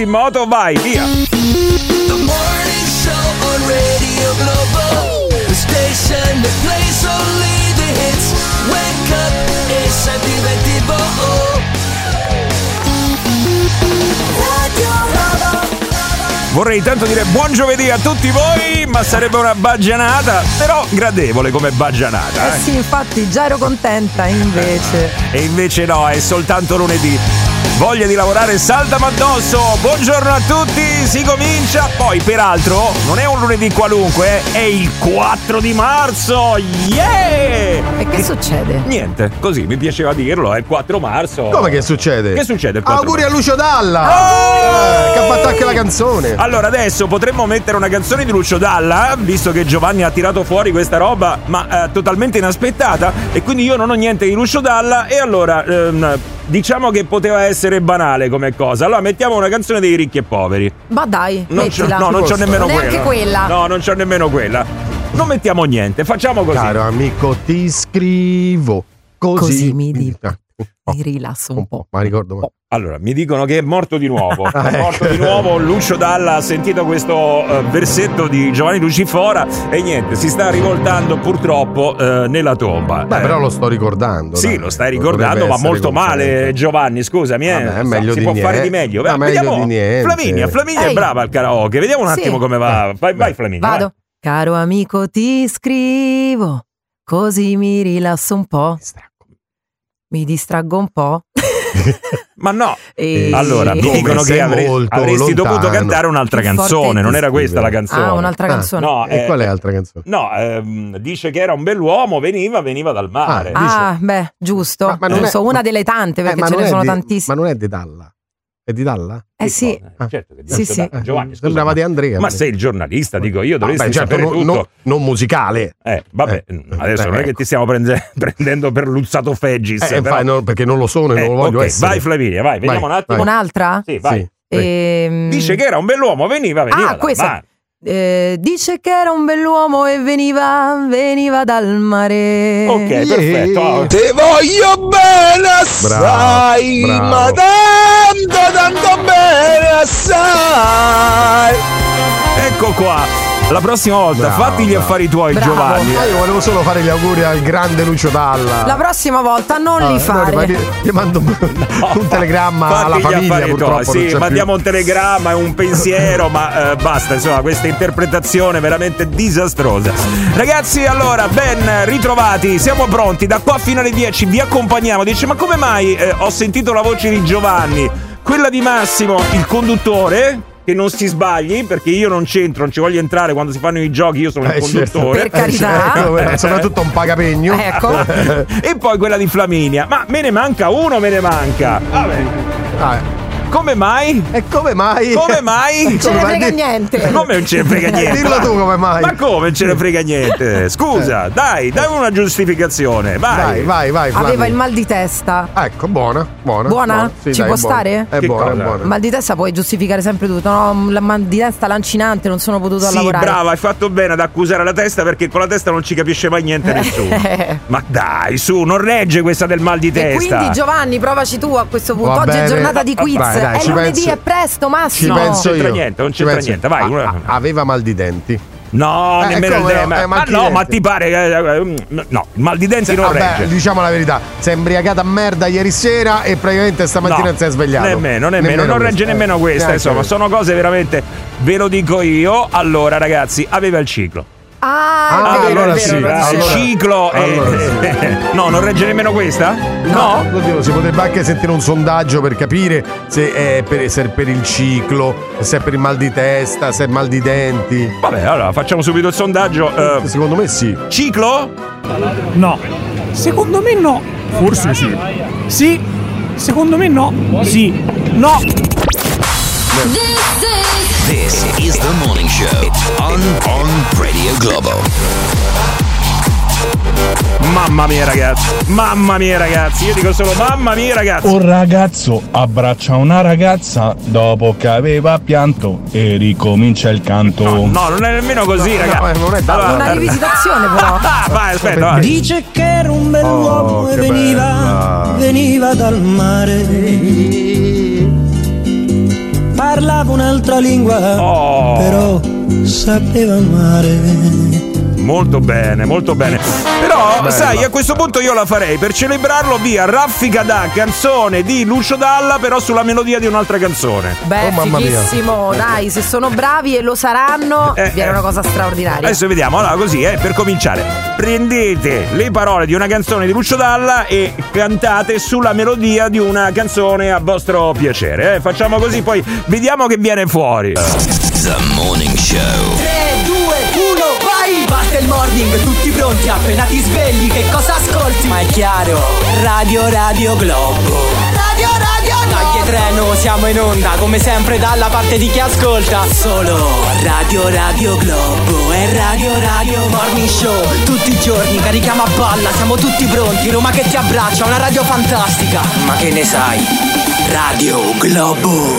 metti in moto, vai, via. The morning show on Radio Globo. The station that plays only the hits. Wake up e sempre diventivo. Radio Globo. Vorrei tanto dire buon giovedì a tutti voi, ma sarebbe una baggianata, però gradevole come baggianata. Sì, infatti già ero contenta, invece. E invece no, è soltanto lunedì. Voglia di lavorare saltami addosso. Buongiorno a tutti, si comincia. Poi peraltro non è un lunedì qualunque, è il 4 di marzo. Yeah! E che succede? Niente, così mi piaceva dirlo, è il 4 marzo. Come che succede? Che succede il 4 Auguri marzo? a Lucio Dalla! Oh! Che ha fatto anche la canzone. Allora adesso potremmo mettere una canzone di Lucio Dalla, visto che Giovanni ha tirato fuori questa roba, ma totalmente inaspettata, e quindi io non ho niente di Lucio Dalla, e allora diciamo che poteva essere banale come cosa. Allora mettiamo una canzone dei ricchi e poveri. Ma dai, Non mettila. c'ho nemmeno Neanche quella. No, non c'ho nemmeno quella. Non mettiamo niente, facciamo così. Caro amico, ti scrivo così mi rilasso un po'. Ma ricordo. Allora, mi dicono che è morto di nuovo. È morto di nuovo. Lucio Dalla ha sentito questo versetto di Giovanni Lucifora e niente, si sta rivoltando purtroppo nella tomba. Beh, però lo sto ricordando. Sì, dai. lo stai ricordando, ma molto male, Giovanni, scusami. Vabbè, è meglio si di può niente. fare di meglio. Ma meglio Vediamo. di niente. Flaminia è brava al karaoke. Vediamo un attimo come va. Vai Flaminia. Vado. Vai. Caro amico, ti scrivo, così mi rilasso un po'. Mi distraggo un po'. Ma no. E... Allora, mi dicono che avresti dovuto cantare un'altra canzone. Non era questa la canzone. Ah, un'altra canzone. No, E qual è l'altra canzone? No, dice che era un bell'uomo, veniva dal mare. Beh, giusto. Ma non Non è- so, una delle tante, perché ma ce non ne è sono di- tantissime. Ma non è di Dalla? È di Dalla? Sì. Certo che Sì, sì. Giovanni, scusa, Sembrava di Andrea. ma sei il giornalista, dico io, dovresti certo, sapere tutto. non musicale. Vabbè, adesso non è che ti stiamo prendendo per Luzzato Feggis. però... no, perché non lo sono e non lo voglio ok, essere. vai Flaminia, vai, vediamo un attimo. Un'altra? Sì, vai. Sì. Dice che era un bell'uomo, veniva dal questa. mare. Dice che era un bell'uomo e veniva dal mare. Ok, perfetto. Te voglio bene assai, Bravo. ma tanto bene assai. Ecco qua. La prossima volta Bravo, fatti gli affari tuoi, Bravo. Giovanni. Ma io volevo solo fare gli auguri al grande Lucio Dalla. La prossima volta non li fare. Gli mando un telegramma Fatti alla gli famiglia, affari purtroppo. tuoi. non Sì, c'è mandiamo un telegramma e un pensiero, ma basta, insomma, questa interpretazione veramente disastrosa. Ragazzi, allora, ben ritrovati, siamo pronti, da qua fino alle 10 vi accompagniamo. Dice, ma come mai ho sentito la voce di Giovanni? Quella di Massimo, il conduttore, che non si sbagli, perché io non c'entro, non ci voglio entrare quando si fanno i giochi, io sono il conduttore. Per carità. Soprattutto un pagapegno. Ecco. E poi quella di Flaminia. Ma me ne manca uno, Vabbè. Come mai? E come mai? Come mai? Non ce ne frega niente. Come non ce ne frega niente? Dillo tu come mai. Ma come non ce ne frega niente? Scusa, dai una giustificazione, vai. Vai, Aveva Flavio. il mal di testa. Ecco, buona. Buona? Sì, Ci dai, può è buona. stare? È Che buona, cosa? è buona. Mal di testa puoi giustificare sempre tutto. No, la mal di testa lancinante, non sono potuto Sì, lavorare. brava, hai fatto bene ad accusare la testa, perché con la testa non ci capisce mai niente nessuno. Ma dai, su, non regge questa del mal di E testa. quindi Giovanni, provaci tu a questo punto. Va Oggi è bene. giornata di quiz. Dai, È ci lunedì, penso. è presto, Ci Massimo. penso c'entra io. niente, non Ci c'entra penso. niente, vai. Aveva mal di denti. No, nemmeno il come tema. no? Ma Chi no, è? ma ti pare no, il mal di denti non Vabbè, regge. diciamo la verità, si è imbriacata a merda ieri sera e praticamente stamattina non si è svegliato. Nemmeno, non regge nemmeno questa, Neanche insomma, questa. sono cose veramente, ve lo dico io. Allora, ragazzi, aveva il ciclo. Ah, è vero, allora è vero, sì, è vero. Il allora- ciclo allora no, non regge nemmeno questa? No? Oddio, si potrebbe anche sentire un sondaggio per capire se è per il ciclo, se è per il mal di testa, se è mal di denti. Vabbè, allora facciamo subito il sondaggio. Secondo me sì. Ciclo? No. Secondo me no. Forse sì. Sì. Secondo me no. Sì. No. This is the morning show on Radio Globo. Mamma mia ragazzi, io dico solo mamma mia ragazzi. Un ragazzo abbraccia una ragazza dopo che aveva pianto e ricomincia il canto. No, non è nemmeno così, ragazzi. non è Allora, Una rivisitazione, però. vai, aspetta, vai. Dice che era un bell'uomo e che bella. veniva dal mare. parlava un'altra lingua, però sapeva amare. Molto bene, molto bene. Però, sai, a questo punto io la farei per celebrarlo via raffica da canzone di Lucio Dalla, però sulla melodia di un'altra canzone. Beh, fighissimo, dai, se sono bravi e lo saranno, viene una cosa straordinaria. Adesso vediamo, allora così, per cominciare. Prendete le parole di una canzone di Lucio Dalla e cantate sulla melodia di una canzone a vostro piacere. Facciamo così, poi vediamo che viene fuori. The Morning Show. 3, 2, 1, vai! Batte il morning, tutti pronti, appena ti svegli, che cosa ascolti? Ma è chiaro, Radio Globo. Dai treno, siamo in onda, come sempre dalla parte di chi ascolta. Solo Radio Globo e Radio Morning Show. Tutti i giorni carichiamo a balla, siamo tutti pronti. Roma che ti abbraccia, una radio fantastica. Ma che ne sai? Radio Globo.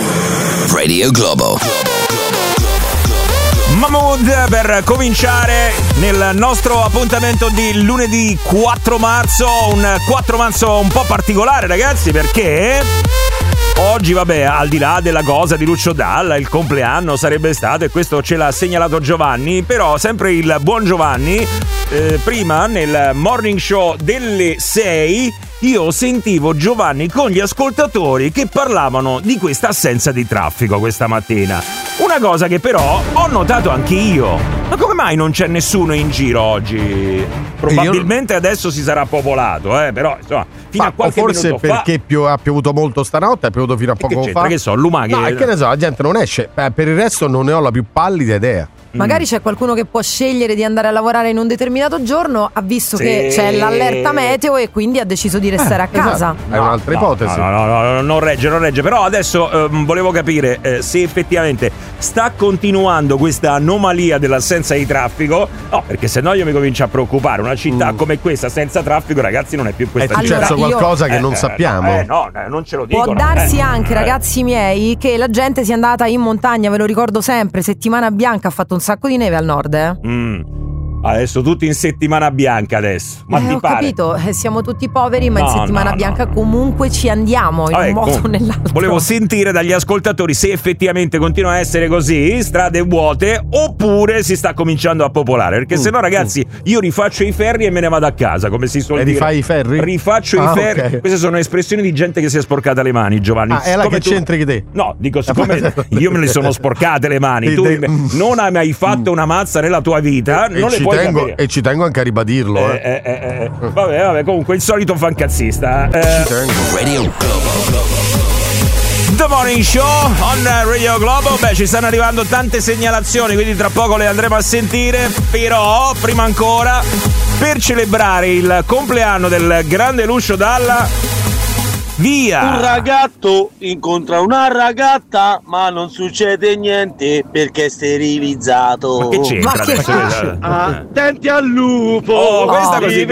Mahmood per cominciare nel nostro appuntamento di lunedì 4 marzo, un 4 marzo un po' particolare, ragazzi, perché oggi, vabbè, al di là della cosa di Lucio Dalla, il compleanno sarebbe stato, e questo ce l'ha segnalato Giovanni, però sempre il buon Giovanni, prima nel morning show delle 6 io sentivo Giovanni con gli ascoltatori che parlavano di questa assenza di traffico questa mattina. Una cosa che però ho notato anche io. Ma come mai non c'è nessuno in giro oggi? Probabilmente adesso si sarà popolato, però insomma, fino a qualche forse minuto fa. perché ha piovuto molto stanotte, ha piovuto fino a poco fa. Che so, lumache. No, che ne so, la gente non esce. Per il resto non ne ho la più pallida idea. Magari c'è qualcuno che può scegliere di andare a lavorare in un determinato giorno, ha visto che c'è l'allerta meteo e quindi ha deciso di restare a casa. È un'altra ipotesi. No, non regge. Però adesso volevo capire se effettivamente sta continuando questa anomalia dell'assenza di traffico. No, perché se no io mi comincio a preoccupare. Una città come questa senza traffico, ragazzi, non è più questa città. C'è qualcosa che non sappiamo. No, non ce lo dicono. Può darsi anche, ragazzi miei, che la gente sia andata in montagna, ve lo ricordo sempre, settimana bianca, ha fatto un sacco di neve al nord, Adesso tutti in settimana bianca adesso. Ma ti ho pare? capito, siamo tutti poveri, ma in settimana bianca comunque ci andiamo in un modo o nell'altro. Volevo sentire dagli ascoltatori se effettivamente continua a essere così, strade vuote, oppure si sta cominciando a popolare. Perché se no, ragazzi, io rifaccio i ferri e me ne vado a casa, come si suol dire. Rifai i ferri? Rifaccio i ferri. Okay. Queste sono espressioni di gente che si è sporcata le mani, Giovanni. È là che c'entri che te? No, dico, siccome io me le sono sporcate le mani, tu non hai mai fatto una mazza nella tua vita, non le puoi capire. E ci tengo anche a ribadirlo. Vabbè, comunque il solito fancazzista. Ci tengo. Radio Globo. The Morning Show on Radio Globo. Beh, ci stanno arrivando tante segnalazioni, quindi tra poco le andremo a sentire. Però, prima ancora, per celebrare il compleanno del grande Lucio Dalla, via! Un ragazzo incontra una ragatta, ma non succede niente perché è sterilizzato. Ma che c'entra? Attenti al lupo! Questa così.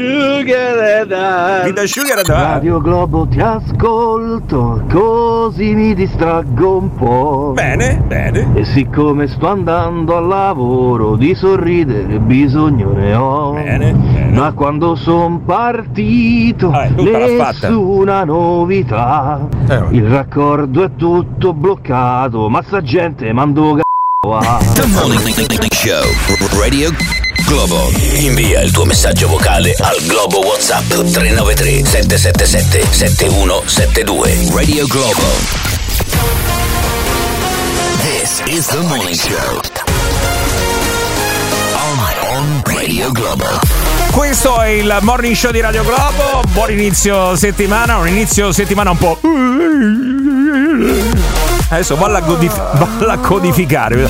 Radio Globo ti ascolto, così mi distraggo un po'. Bene. E siccome sto andando al lavoro, di sorridere bisogno ne ho. Bene. Da quando son partito, nessuna novità. Il raccordo è tutto bloccato, ma sta gente mando The Morning Show Radio Globo. Invia il tuo messaggio vocale al Globo WhatsApp 393 777 7172. Radio Globo. This is the Morning Show on Radio Globo. Questo è il Morning Show di Radio Globo. Buon inizio settimana, un po'. Adesso valla a codificare.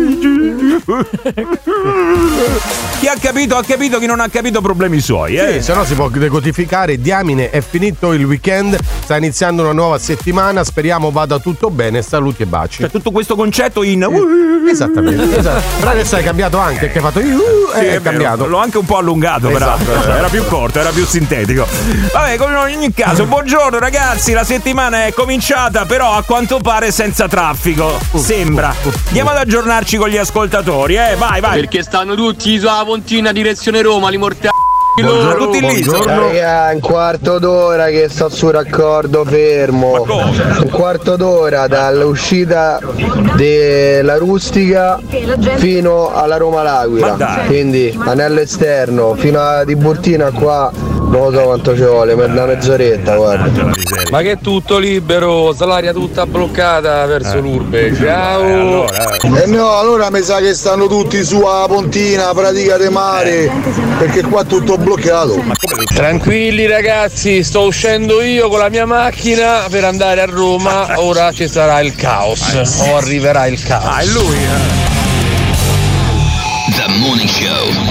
Chi ha capito, chi non ha capito problemi suoi. Sì, se no si può decodificare. Diamine, è finito il weekend, sta iniziando una nuova settimana, speriamo vada tutto bene, saluti e baci. Cioè tutto questo concetto in esattamente. Però adesso è cambiato anche, che ha fatto è cambiato. L'ho anche un po' allungato, esatto, però era più corto, era più sintetico. Vabbè, come in ogni caso, buongiorno ragazzi, la settimana è cominciata, però a quanto pare senza traffico. Sembra. Andiamo ad aggiornarci con gli ascoltatori, vai. Perché stanno tutti sulla pontina direzione Roma, li mortali. tutti lì. Raga, un quarto d'ora che sto sul raccordo fermo. Un quarto d'ora dall'uscita della Rustica fino alla Roma L'Aquila. Quindi anello esterno fino a Tiburtina qua. Non lo so quanto ci vuole, per una mezz'oretta, guarda. Ma che è tutto libero, l'aria tutta bloccata verso l'urbe. Ciao. Allora mi sa che stanno tutti su a Pontina, Pratica de Mare, perché qua è tutto bloccato. Tranquilli ragazzi, sto uscendo io con la mia macchina per andare a Roma, ora ci sarà il caos, o arriverà il caos. Ah, è lui. The Morning Show.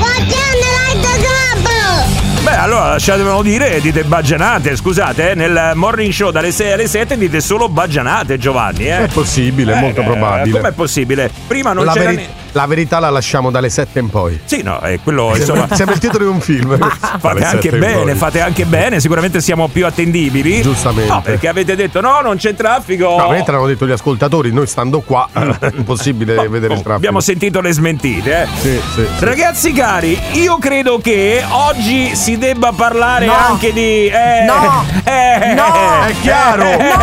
Beh, allora lasciatemelo dire, dite baggianate, scusate, nel morning show dalle 6 alle 7 dite solo baggianate, Giovanni. È possibile, è molto probabile. Com'è possibile? Prima non c'era la verità la lasciamo dalle 7 in poi. Sì, no, è quello, insomma. Sembra il titolo di un film. Fate anche bene, sicuramente siamo più attendibili. Giustamente. No, perché avete detto no, non c'è traffico. No, mentre hanno detto gli ascoltatori, noi stando qua è impossibile vedere il traffico. Abbiamo sentito le smentite, Sì. Ragazzi cari, io credo che oggi si debba parlare anche di No, è chiaro.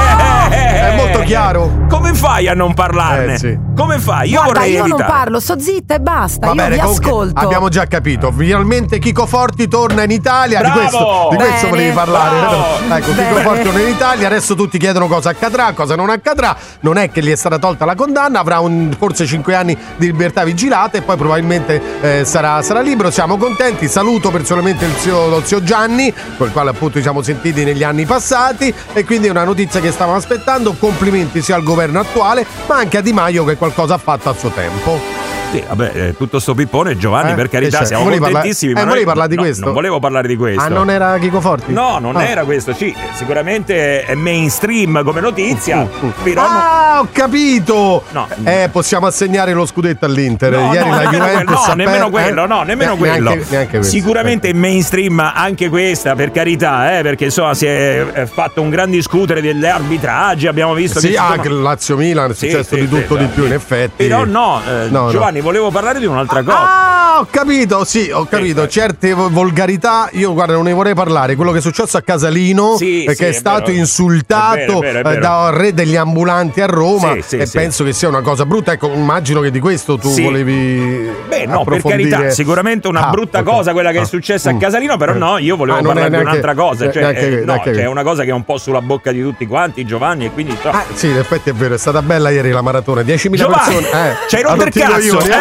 È molto chiaro. Come fai a non parlarne? Sì. Come fai? Io guarda, vorrei io evitare. non parlo, sto zitta e basta. Va io bene, vi ascolto. Abbiamo già capito. Finalmente Chico Forti torna in Italia. Bravo! Di questo volevi parlare. Bravo! Ecco, Chico Forti torna in Italia. Adesso tutti chiedono cosa accadrà, cosa non accadrà. Non è che gli è stata tolta la condanna, avrà forse 5 anni di libertà vigilata e poi probabilmente sarà libero. Siamo contenti. Saluto personalmente lo zio Gianni, con il quale appunto ci siamo sentiti negli anni passati, e quindi è una notizia che stavamo aspettando. Complimenti sia al governo attuale ma anche a Di Maio che qualcosa ha fatto a suo tempo. Sì, vabbè, tutto sto pippone, Giovanni, per carità, siamo contentissimi. Ma volevi parlare di questo? Non volevo parlare di questo. Ah, non era Chico Forti? No, non era questo. Sì, sicuramente è mainstream come notizia. Però ho capito. No. Possiamo assegnare lo scudetto all'Inter. Ieri la Juventus nemmeno quello. Neanche sicuramente è mainstream anche questa, per carità, perché insomma si è fatto un gran discutere degli arbitraggi. Abbiamo visto che anche il Lazio-Milan è successo di tutto di più, in effetti. Però Giovanni, volevo parlare di un'altra cosa. Ah, ho capito, sì, ho capito. Certe volgarità, io guarda, non ne vorrei parlare. Quello che è successo a Casalino, che è stato insultato da re degli ambulanti a Roma, e penso che sia una cosa brutta. Ecco, immagino che di questo tu volevi. Beh, no, per carità, sicuramente una brutta cosa quella che è successa a Casalino, però no, io volevo parlare di un'altra cosa. C'è una cosa che è un po' sulla bocca di tutti quanti, Giovanni, e quindi. Sì, in effetti è vero, è stata bella ieri la maratona. 10.000 persone. C'hai rotto il cazzo. Wake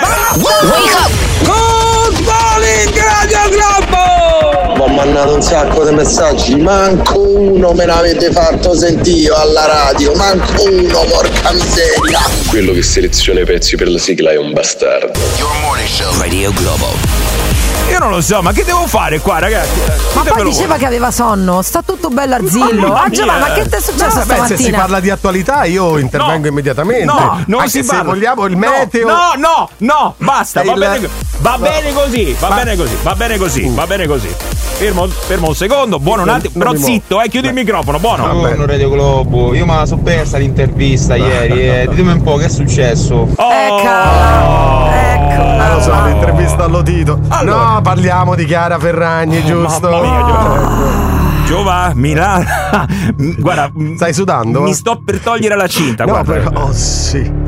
up! Good morning, Radio Globo! Ho mandato un sacco di messaggi, manco uno me l'avete fatto sentire alla radio, manco uno, porca miseria! Quello che seleziona i pezzi per la sigla è un bastardo. Your Morning Show Radio Globo. Io non lo so, ma che devo fare qua, ragazzi? Ma poi diceva che aveva sonno, sta tutto bello arzillo. Giovanni, ma che ti è successo stamattina? Se si parla di attualità io intervengo immediatamente. No, non si parla. Se vogliamo il meteo. No, basta, va bene così. Fermo un secondo, buono un attimo, però zitto, chiudi il microfono, buono. Buongiorno Radio Globo, io me la so persa l'intervista ieri, ditemi un po' che è successo. Ecco. Lo so, l'intervista allo Tito. Allora. No, parliamo di Chiara Ferragni, giusto? Mamma mia, Giova, Milano. Guarda, stai sudando? Mi sto per togliere la cinta. No, però, sì.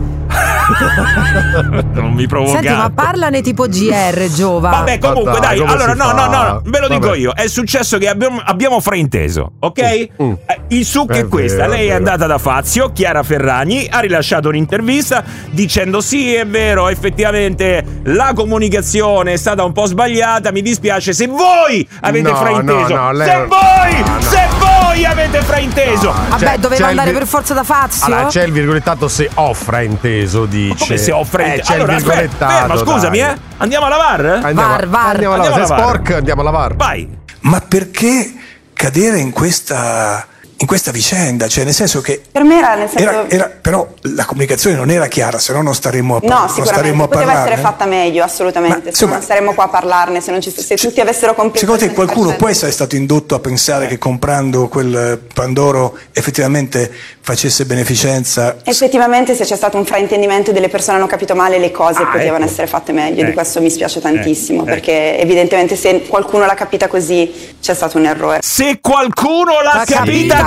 Non mi provocare. Senti, ma parlane tipo GR, Giova. Vabbè, comunque, dai, allora no, ve lo dico io. È successo che abbiamo frainteso, ok? Il succo è questa. Lei è andata da Fazio, Chiara Ferragni, ha rilasciato un'intervista dicendo sì, è vero, effettivamente la comunicazione è stata un po' sbagliata, mi dispiace se voi avete frainteso. Se voi avete frainteso. Vabbè, doveva andare per forza da Fazio. Allora, c'è il virgolettato se ho frainteso, dice. Come se ho frainteso? C'è il virgolettato. Ferma, scusami, andiamo alla VAR? Andiamo alla VAR. Se è sporco, andiamo alla VAR. Vai. Ma perché cadere in questa in questa vicenda, cioè nel senso che per me era nel senso però la comunicazione non era chiara, se no non staremmo a no, sicuramente poteva essere fatta meglio, assolutamente. Ma, insomma, non staremmo qua a parlarne se tutti avessero compreso. Secondo te qualcuno può essere stato indotto a pensare che comprando quel Pandoro effettivamente facesse beneficenza? Effettivamente, se c'è stato un fraintendimento e delle persone hanno capito male, le cose potevano essere fatte meglio. Di questo mi spiace tantissimo, perché evidentemente se qualcuno l'ha capita così c'è stato un errore. Se qualcuno l'ha capita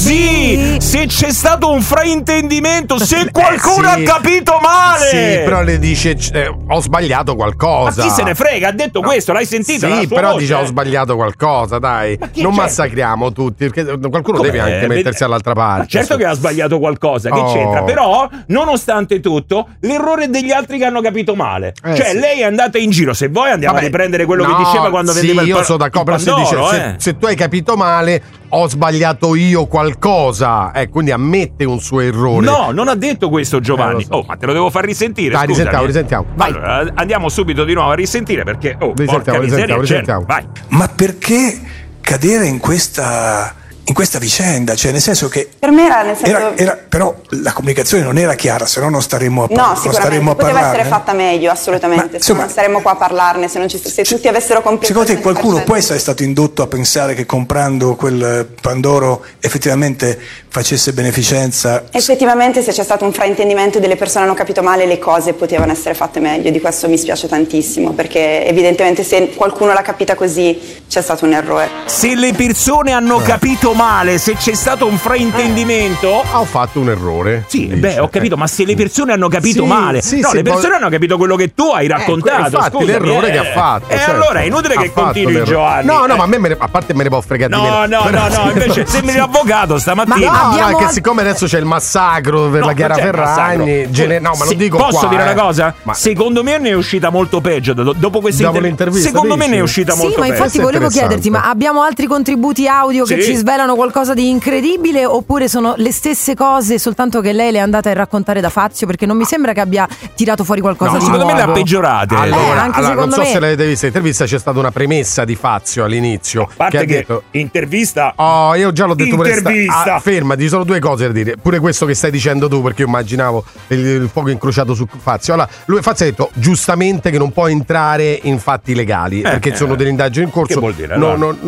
così, se c'è stato un fraintendimento, se qualcuno ha capito male. Sì, però le dice ho sbagliato qualcosa. Ma chi se ne frega, ha detto questo, l'hai sentito? Sì, però dice ho sbagliato qualcosa, dai. Non massacriamo tutti, perché qualcuno deve anche mettersi all'altra parte. Ma certo che ha sbagliato qualcosa, che c'entra? Però, nonostante tutto, l'errore è degli altri che hanno capito male. Cioè, lei è andata in giro, se vuoi andiamo a riprendere quello che diceva quando vendeva il Pandoro. Io sono d'accordo, però se tu hai capito male, ho sbagliato io qualcosa, quindi ammette un suo errore. No, non ha detto questo Giovanni. Ma te lo devo far risentire. Dai, risentiamo. Vai. Allora, andiamo subito di nuovo a risentire perché risentiamo. Vai. Ma perché cadere in questa vicenda, cioè nel senso che per me era nel senso però la comunicazione non era chiara, se no non staremmo a no, sicuramente poteva essere fatta meglio, assolutamente. Insomma, non staremmo qua a parlarne se tutti avessero compreso. Secondo te qualcuno può essere stato indotto a pensare che comprando quel Pandoro effettivamente facesse beneficenza? Effettivamente, se c'è stato un fraintendimento e delle persone hanno capito male, le cose potevano essere fatte meglio. Di questo mi spiace tantissimo, perché evidentemente se qualcuno l'ha capita così c'è stato un errore. Se le persone hanno capito male, se c'è stato un fraintendimento, ho fatto un errore. Sì, ho capito, ma se le persone hanno capito male, le persone hanno capito quello che tu hai raccontato. Infatti, l'errore che ha fatto. E allora è inutile che continui, Giovanni. No, ma a me a parte me ne può fregare di meno. No, invece sembri l'avvocato stamattina. No, che siccome adesso c'è il massacro per la Chiara Ferragni, ma non dico qua. Posso dire una cosa? Secondo me ne è uscita molto peggio dopo questa intervista. Secondo me ne è uscita molto peggio. Sì, ma infatti volevo chiederti, ma abbiamo altri contributi audio che ci svelano qualcosa di incredibile, oppure sono le stesse cose, soltanto che lei le è andata a raccontare da Fazio? Perché non mi sembra che abbia tirato fuori qualcosa di nuovo. Secondo me le ha peggiorate. Allora, non so se l'avete vista l'intervista, c'è stata una premessa di Fazio all'inizio. A parte che intervista. Io già l'ho detto intervista. Fermati, ci sono due cose da dire. Pure questo che stai dicendo tu, perché io immaginavo il fuoco incrociato su Fazio. Allora, Fazio ha detto giustamente che non può entrare in fatti legali, perché sono delle indagini in corso. Che vuol dire?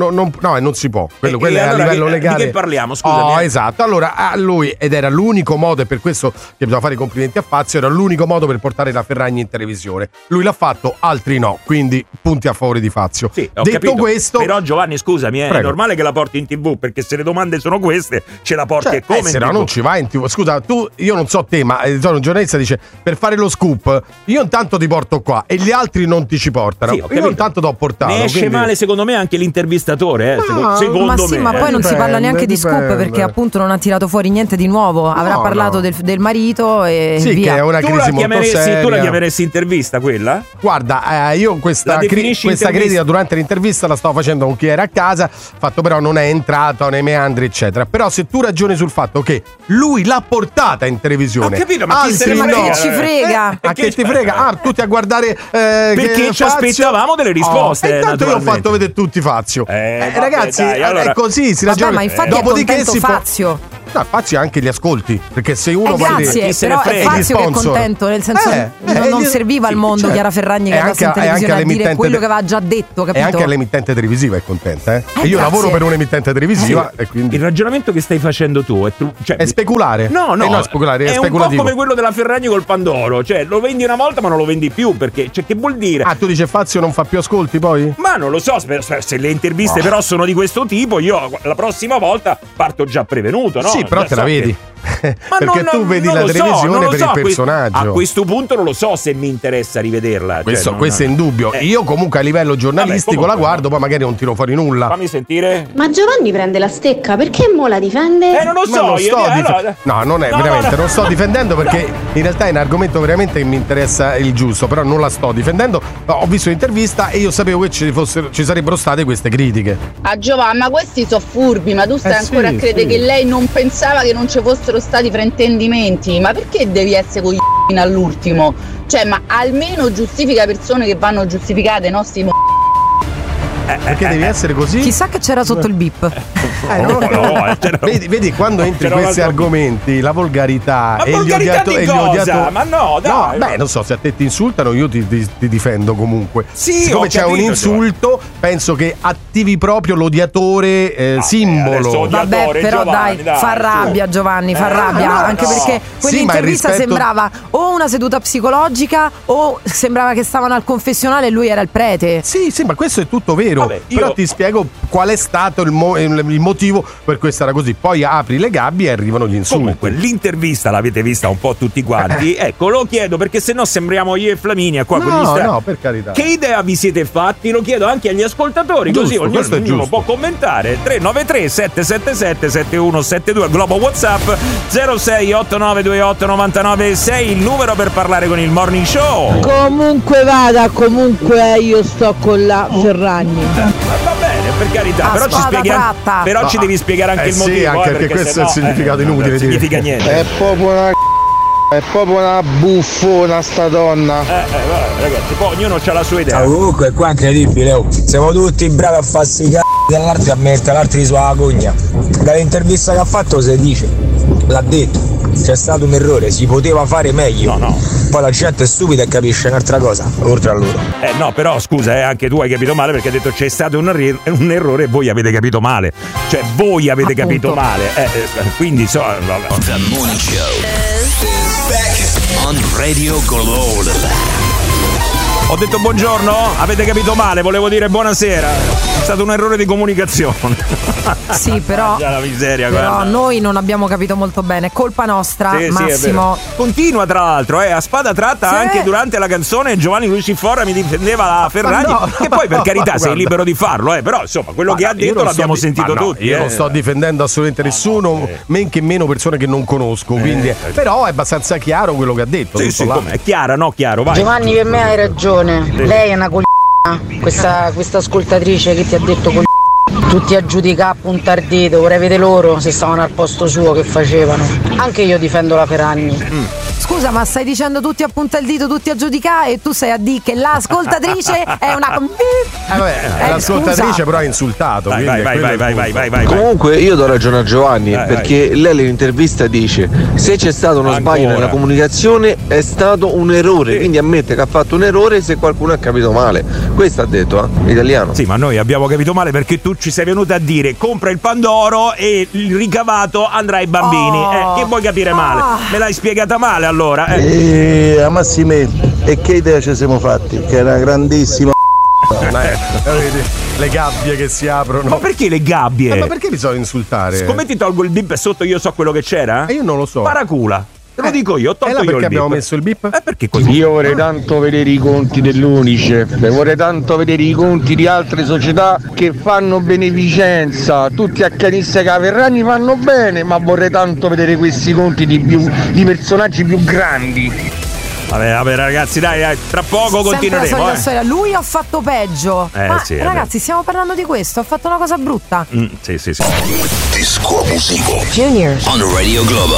Non si può. Quello è a livello legale. Di che parliamo? Scusami. Esatto. Allora, a lui, ed era l'unico modo, e per questo che bisogna fare i complimenti a Fazio, era l'unico modo per portare la Ferragni in televisione. Lui l'ha fatto, altri no, quindi punti a favore di Fazio. Sì, ho detto capito. Però Giovanni, scusami, è normale che la porti in TV, perché se le domande sono queste, ce la porti come in se TV. no non ci vai in TV. Scusa, io non so te, ma un giornalista dice: per fare lo scoop io intanto ti porto qua e gli altri non ti ci portano. Io intanto ti ho portato. Ne esce male secondo me anche l'intervistatore, secondo me. Ma poi non si parla neanche di scoop, perché appunto non ha tirato fuori niente di nuovo. Avrà parlato del marito e via. Che è una crisi molto seria. Tu la chiameresti intervista quella? Guarda, io questa critica durante l'intervista la stavo facendo con chi era a casa, fatto però non è entrato nei meandri eccetera. Però se tu ragioni sul fatto che lui l'ha portata in televisione, ho capito, ma chi se ne frega? Che ci frega? Ma che ti frega? Tutti a guardare perché ci aspettavamo delle risposte. Intanto io ho fatto vedere tutti Fazio. Ragazzi, è così si ragiona. Ma infatti dopodiché è contento Fazio. No, Fazio anche gli ascolti, perché se uno va grazie, però è Fazio che è contento, nel senso non serviva al mondo Chiara Ferragni che andasse in televisione a dire quello che aveva già detto, capito? E anche l'emittente televisiva è contenta, e io lavoro per un'emittente televisiva e quindi il ragionamento che stai facendo tu è speculare. No, è speculativo. È un po' come quello della Ferragni col Pandoro, cioè lo vendi una volta ma non lo vendi più, perché che vuol dire? Tu dici Fazio non fa più ascolti poi? Ma non lo so, se le interviste però sono di questo tipo, io la prossima volta parto già prevenuto, no? Sì, però te la vedi. Perché tu vedi la televisione per il personaggio. A questo punto non lo so se mi interessa rivederla. Questo è indubbio. Io comunque a livello giornalistico la guardo, poi magari non tiro fuori nulla. Fammi sentire. Ma Giovanni prende la stecca, perché mo la difende? Non lo so. Non sto difendendo, perché in realtà è un argomento veramente che mi interessa il giusto, però non la sto difendendo. Ho visto l'intervista e io sapevo che ci sarebbero state queste critiche. Giovanni, ma questi sono furbi, ma tu stai ancora a credere che lei non pensava che non ci fossero stati fraintendimenti? Ma perché devi essere coglione all'ultimo? Cioè, ma almeno giustifica persone che vanno giustificate, no? Perché devi essere così? Chissà che c'era sotto il bip. Vedi, quando entri in questi argomenti, la volgarità Ma e volgarità gli di cosa? Ma no, dai. No, non so, se a te ti insultano, io ti difendo comunque. Sì, siccome ho c'è capito, un insulto, penso che attivi proprio l'odiatore simbolo. Vabbè, però Giovanni, dai, fa rabbia Giovanni, fa rabbia. Anche perché quell'intervista sembrava o una seduta psicologica o sembrava che stavano al confessionale e lui era il prete. Sì, ma questo è tutto vero. Vabbè, però ti spiego qual è stato il motivo per cui sarà così. Poi apri le gabbie e arrivano gli insulti. Comunque, l'intervista l'avete vista un po' tutti quanti. Ecco, lo chiedo perché se no sembriamo io e Flaminia qua. No, per carità. Che idea vi siete fatti? Lo chiedo anche agli ascoltatori, Giusto, così questo è ognuno giusto. può commentare. 393 777 7172 Globo WhatsApp 06 8928 996 il numero per parlare con il Morning Show. Comunque vada, comunque io sto con la Ferragni. Va bene, per carità, però ci spieghi però ci devi spiegare anche il motivo. Sì, anche perché questo è il significato inutile. Non significa niente. È proprio una buffona sta donna. Ragazzi, poi ognuno ha la sua idea. Comunque qua è incredibile, oh. Siamo tutti bravi a farsi i c***i dell'altro e a mettere l'altro di sua cogna. Dall'intervista che ha fatto si dice, l'ha detto, c'è stato un errore, si poteva fare meglio. No. Poi la gente è stupida e capisce un'altra cosa, oltre a loro. No, però scusa, anche tu hai capito male perché hai detto c'è stato un errore e voi avete capito male. Cioè voi avete capito male. Quindi The Morning Show is back on Radio Globo. Ho detto buongiorno? Avete capito male, volevo dire buonasera. È stato un errore di comunicazione. Sì, però, già la miseria, però guarda. noi non abbiamo capito molto bene. Colpa nostra, Sì, Massimo. è vero. Continua tra l'altro, a spada tratta. Sì. Anche durante la canzone Giovanni Luigi Forra mi difendeva la Ferragni. Che poi per carità sei libero di farlo, però insomma quello che ha detto l'abbiamo sentito tutti. Io non sto difendendo assolutamente nessuno, men che meno persone che non conosco. Quindi, però è abbastanza chiaro quello che ha detto. Sì, com'è? È chiaro, vai. Giovanni, per me hai ragione. Lei è una questa ascoltatrice che ti ha detto tutti a giudicare, a puntare il dito, vorrei vedere loro se stavano al posto suo che facevano. Anche io difendo la Ferragni. Scusa, ma stai dicendo tutti a punta il dito, tutti a giudicare e tu sei a dire che l'ascoltatrice è una l'ascoltatrice scusa. però ha insultato. Vai. Comunque io do ragione a Giovanni perché lei nell'intervista dice se c'è stato uno sbaglio nella comunicazione è stato un errore, quindi ammette che ha fatto un errore se qualcuno ha capito male. Questo ha detto, italiano. Sì, ma noi abbiamo capito male perché tu ci sei venuta a dire compra il Pandoro e il ricavato andrà ai bambini. Che vuoi capire male? Me l'hai spiegata male allora. A Massime, e che idea ci siamo fatti? Che è una grandissima Vedi le gabbie che si aprono. Ma perché le gabbie? Ma perché bisogna insultare? Come ti tolgo il bip e sotto io so quello che c'era? Io non lo so. Paracula. Te lo dico io, ho tolto io il bip. Perché abbiamo messo il bip? Perché così? Io vorrei tanto vedere i conti dell'Unicef, vorrei tanto vedere i conti di altre società che fanno beneficenza. Tutti accanisse che a Ferragni fanno bene, ma vorrei tanto vedere questi conti di personaggi più grandi. Vabbè ragazzi, dai, tra poco continueremo. La storia. Lui ha fatto peggio. Ma sì, ragazzi, stiamo parlando di questo. Ha fatto una cosa brutta. Sì. Disco abusivo Junior on Radio Globo.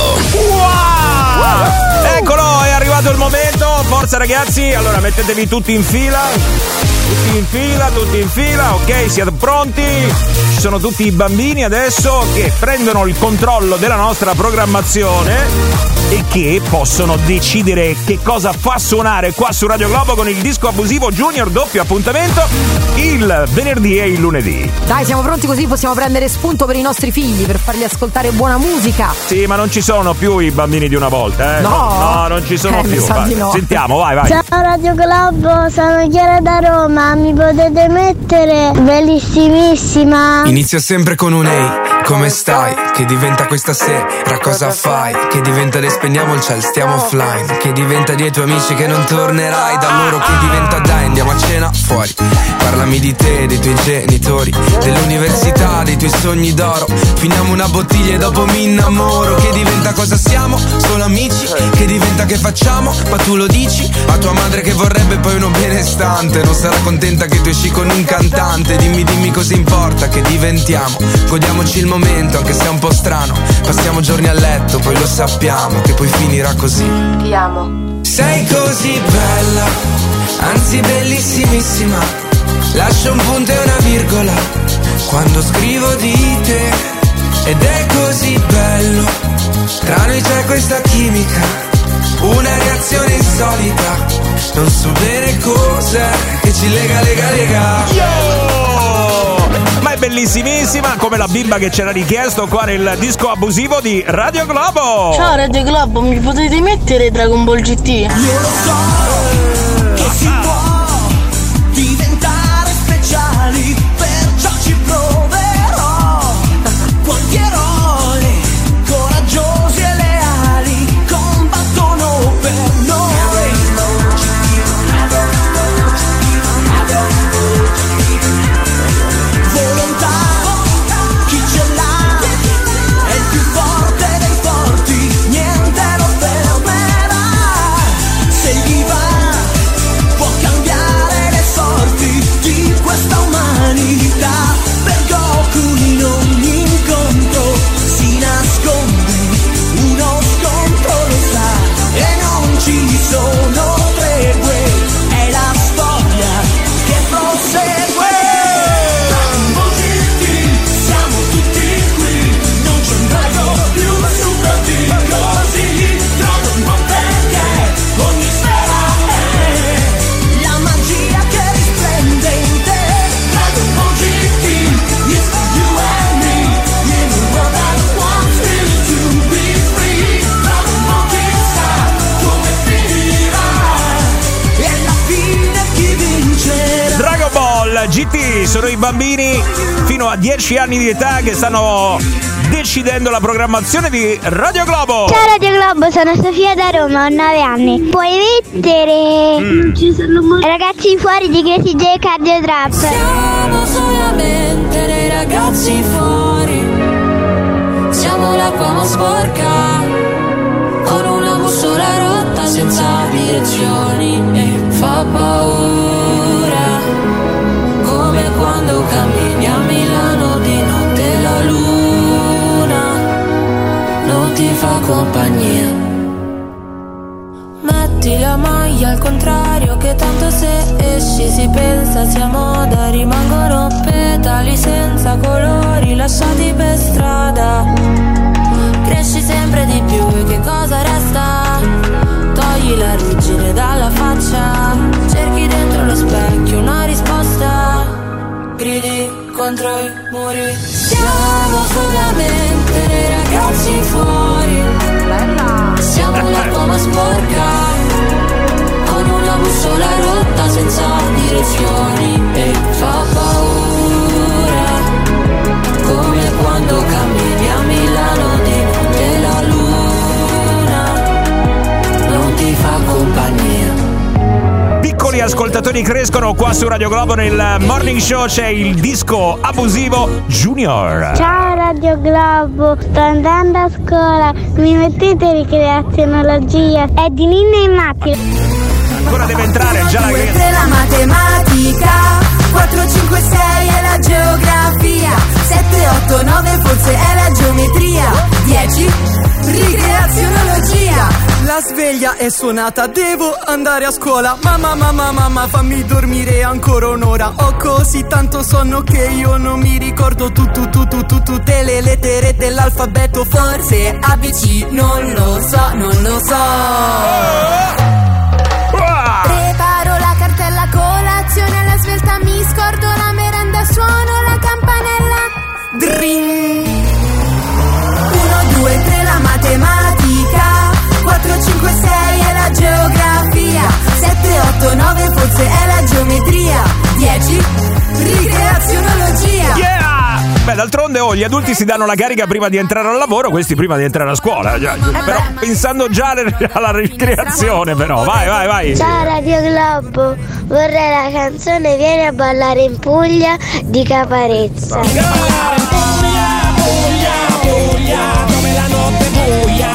Wow! Eccolo, è arrivato il momento. Forza ragazzi, allora mettetevi tutti in fila. Tutti in fila, ok, siete pronti? Ci sono tutti i bambini adesso che prendono il controllo della nostra programmazione e che possono decidere che cosa fa suonare qua su Radio Globo con il disco abusivo Junior, doppio appuntamento il venerdì e il lunedì. Dai, siamo pronti, così possiamo prendere spunto per i nostri figli, per farli ascoltare buona musica. Sì, ma non ci sono più i bambini di una volta, No, non ci sono più. No. Sentiamo, vai. Ciao Radio Globo, sono Chiara da Roma, mi potete mettere bellissimissima? Inizia sempre con un ehi, come stai? Che diventa questa sera, cosa fai? Che diventa adesso spegniamo il ciel, stiamo offline. Che diventa dei tuoi amici che non tornerai da loro. Che diventa dai, andiamo a cena fuori. Parlami di te, dei tuoi genitori, dell'università, dei tuoi sogni d'oro. Finiamo una bottiglia e dopo mi innamoro. Che diventa cosa siamo? Solo amici? Che diventa che facciamo? Ma tu lo dici? A tua madre che vorrebbe poi uno benestante. Non sarà contenta che tu esci con un cantante. Dimmi cosa importa che diventiamo. Godiamoci il momento anche se è un po' strano. Passiamo giorni a letto, poi lo sappiamo che poi finirà così. Ti amo. Sei così bella, anzi bellissimissima. lascio un punto e una virgola quando scrivo di te. Ed è così bello, tra noi c'è questa chimica, una reazione insolita, non so bene cos'è che ci lega. Ma è bellissimissima, come la bimba che c'era richiesto qua nel disco abusivo di Radio Globo. Ciao Radio Globo, mi potete mettere Dragon Ball GT? Io lo so che si può diventare speciali, perciò ci proverò. Quanti eroi coraggiosi e leali combattono per noi. Volontà, chi ce l'ha è il più forte dei forti, niente lo fermerà. Se gli va può cambiare le sorti di questa umanità. Per Goku in ogni incontro si nasconde uno scontro, lo sa, e non ci sono tregue, è la storia che prosegue. Siamo tutti qui, non c'è un drago più super di così. Dragon Ball perché ogni sfera è la magia che risplende in te. Dragon Ball GT is for you and me, in a world that wants really to be free. Dragon Ball chissà come finirà, e alla fine chi vincerà. Dragon Ball GT sono i bambini fino a 10 anni di età che stanno decidendo la programmazione di Radio Globo. Ciao Radio Globo, sono Sofia da Roma, ho 9 anni. Puoi mettere Ragazzi fuori di Crazy J Cardio Trap? Siamo solamente dei ragazzi fuori, siamo l'acqua ma sporca, con una bussola rotta senza direzioni e fa paura, come quando cammini a Milano di notte la luna non ti fa compagnia. Metti la maglia al contrario, che tanto se esci si pensa sia moda. Rimangono petali senza colori lasciati per strada. Cresci sempre di più e che cosa resta? Togli la ruggine dalla faccia, cerchi dentro lo specchio una risposta, gridi contro i muri. Siamo solamente dei ragazzi fuori, siamo l'acqua ma sporca, con una bussola rotta senza direzioni e fa paura, come quando cammini a Milano di notte la luna non ti fa compagnia. Piccoli ascoltatori crescono qua su Radio Globo. Nel Morning Show c'è il disco abusivo Junior. Ciao Radio Globo, sto andando a scuola, mi mettete ricreazionologia? È di Ninna e Matti. Ancora deve entrare già la 3 la matematica, 4, 5, 6 è la geografia, 7, 8, 9 forse è la geometria, 10 ricreazionologia. La sveglia è suonata, devo andare a scuola. Mamma, fammi dormire ancora un'ora. Ho così tanto sonno che io non mi ricordo tutte le lettere dell'alfabeto. Forse ABC, non lo so. Preparo la cartella colazione, alla svelta mi scordo la merenda, suono la campanella. Dring. 1, 2, 3 la matematica, 4, 5, 6 è la geografia, 7, 8, 9 forse è la geometria, 10 ricreazionologia. Yeah! Beh, d'altronde gli adulti si danno la carica prima di entrare al lavoro, questi prima di entrare a scuola. Però pensando già alla ricreazione, però. Vai. Ciao Radio Globo, vorrei la canzone Vieni a ballare in Puglia di Caparezza. Puglia, come la notte buia,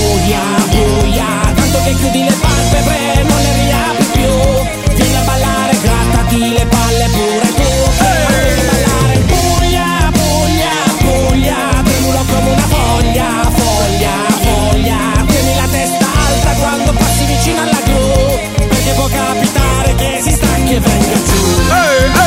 tanto che chiudi le palpebre, non le riapri più. Vieni a ballare, grattati le palle pure tu. Vieni a ballare in Puglia, tremulo come una foglia, tieni la testa alta quando passi vicino alla gru, perché può capitare che si stacchi e venga giù.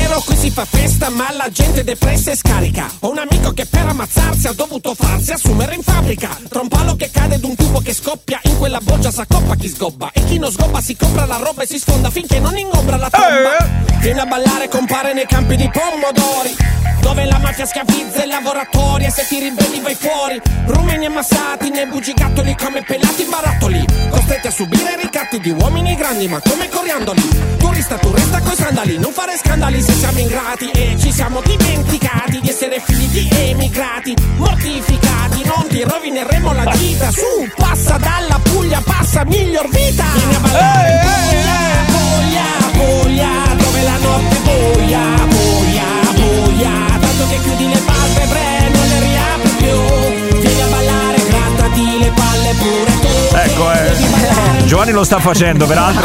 vero qui si fa festa ma la gente depressa e scarica. Ho un amico che per ammazzarsi ha dovuto farsi assumere in fabbrica. Tra un palo che cade ed un tubo che scoppia, in quella boggia s'accoppa chi sgobba, e chi non sgobba si compra la roba e si sfonda finché non ingombra la tomba. Viene a ballare, compare nei campi di pomodori, dove la mafia schiavizza i lavoratori, e se ti ribelli vai fuori. Rumeni ammassati nei bugigattoli come pelati barattoli, costretti a subire ricatti di uomini grandi ma come coriandoli. Turista coi sandali, non fare scandali se siamo ingrati, e ci siamo dimenticati di essere figli di emigrati. Mortificati, non ti rovineremo la gita. Su, passa dalla Puglia, passa miglior vita. Vieni a ballare, voglia, dove la notte voglia, tanto che chiudi le palpebre non le riapri più. Vieni a ballare, grattati le palle pure tu. Ecco, Giovanni lo sta facendo peraltro.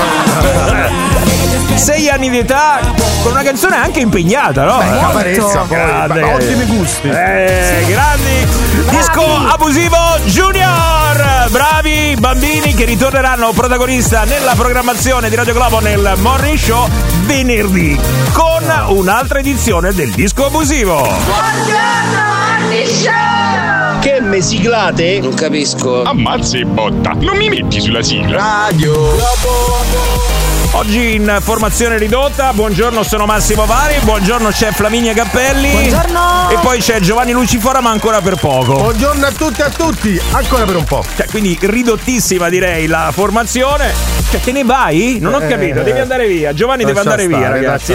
6 anni di età con una canzone anche impegnata, no? Beh, caparezza, poi, ottimi gusti. Grandi. Disco Abusivo Junior. Bravi bambini che ritorneranno protagonista nella programmazione di Radio Globo nel Morning Show venerdì con un'altra edizione del Disco Abusivo. Buongiorno Morning Show. Che me siglate? Non capisco. Ammazza e botta. Non mi metti sulla sigla. Radio Globo. Oggi in formazione ridotta, buongiorno, sono Massimo Vari, buongiorno c'è Flaminia Cappelli. Buongiorno. E poi c'è Giovanni Lucifora, ma ancora per poco. Buongiorno a tutti, ancora per un po'. Cioè, quindi ridottissima direi la formazione. Cioè, te ne vai? Non ho capito, devi andare via. Giovanni deve andare via, ragazzi.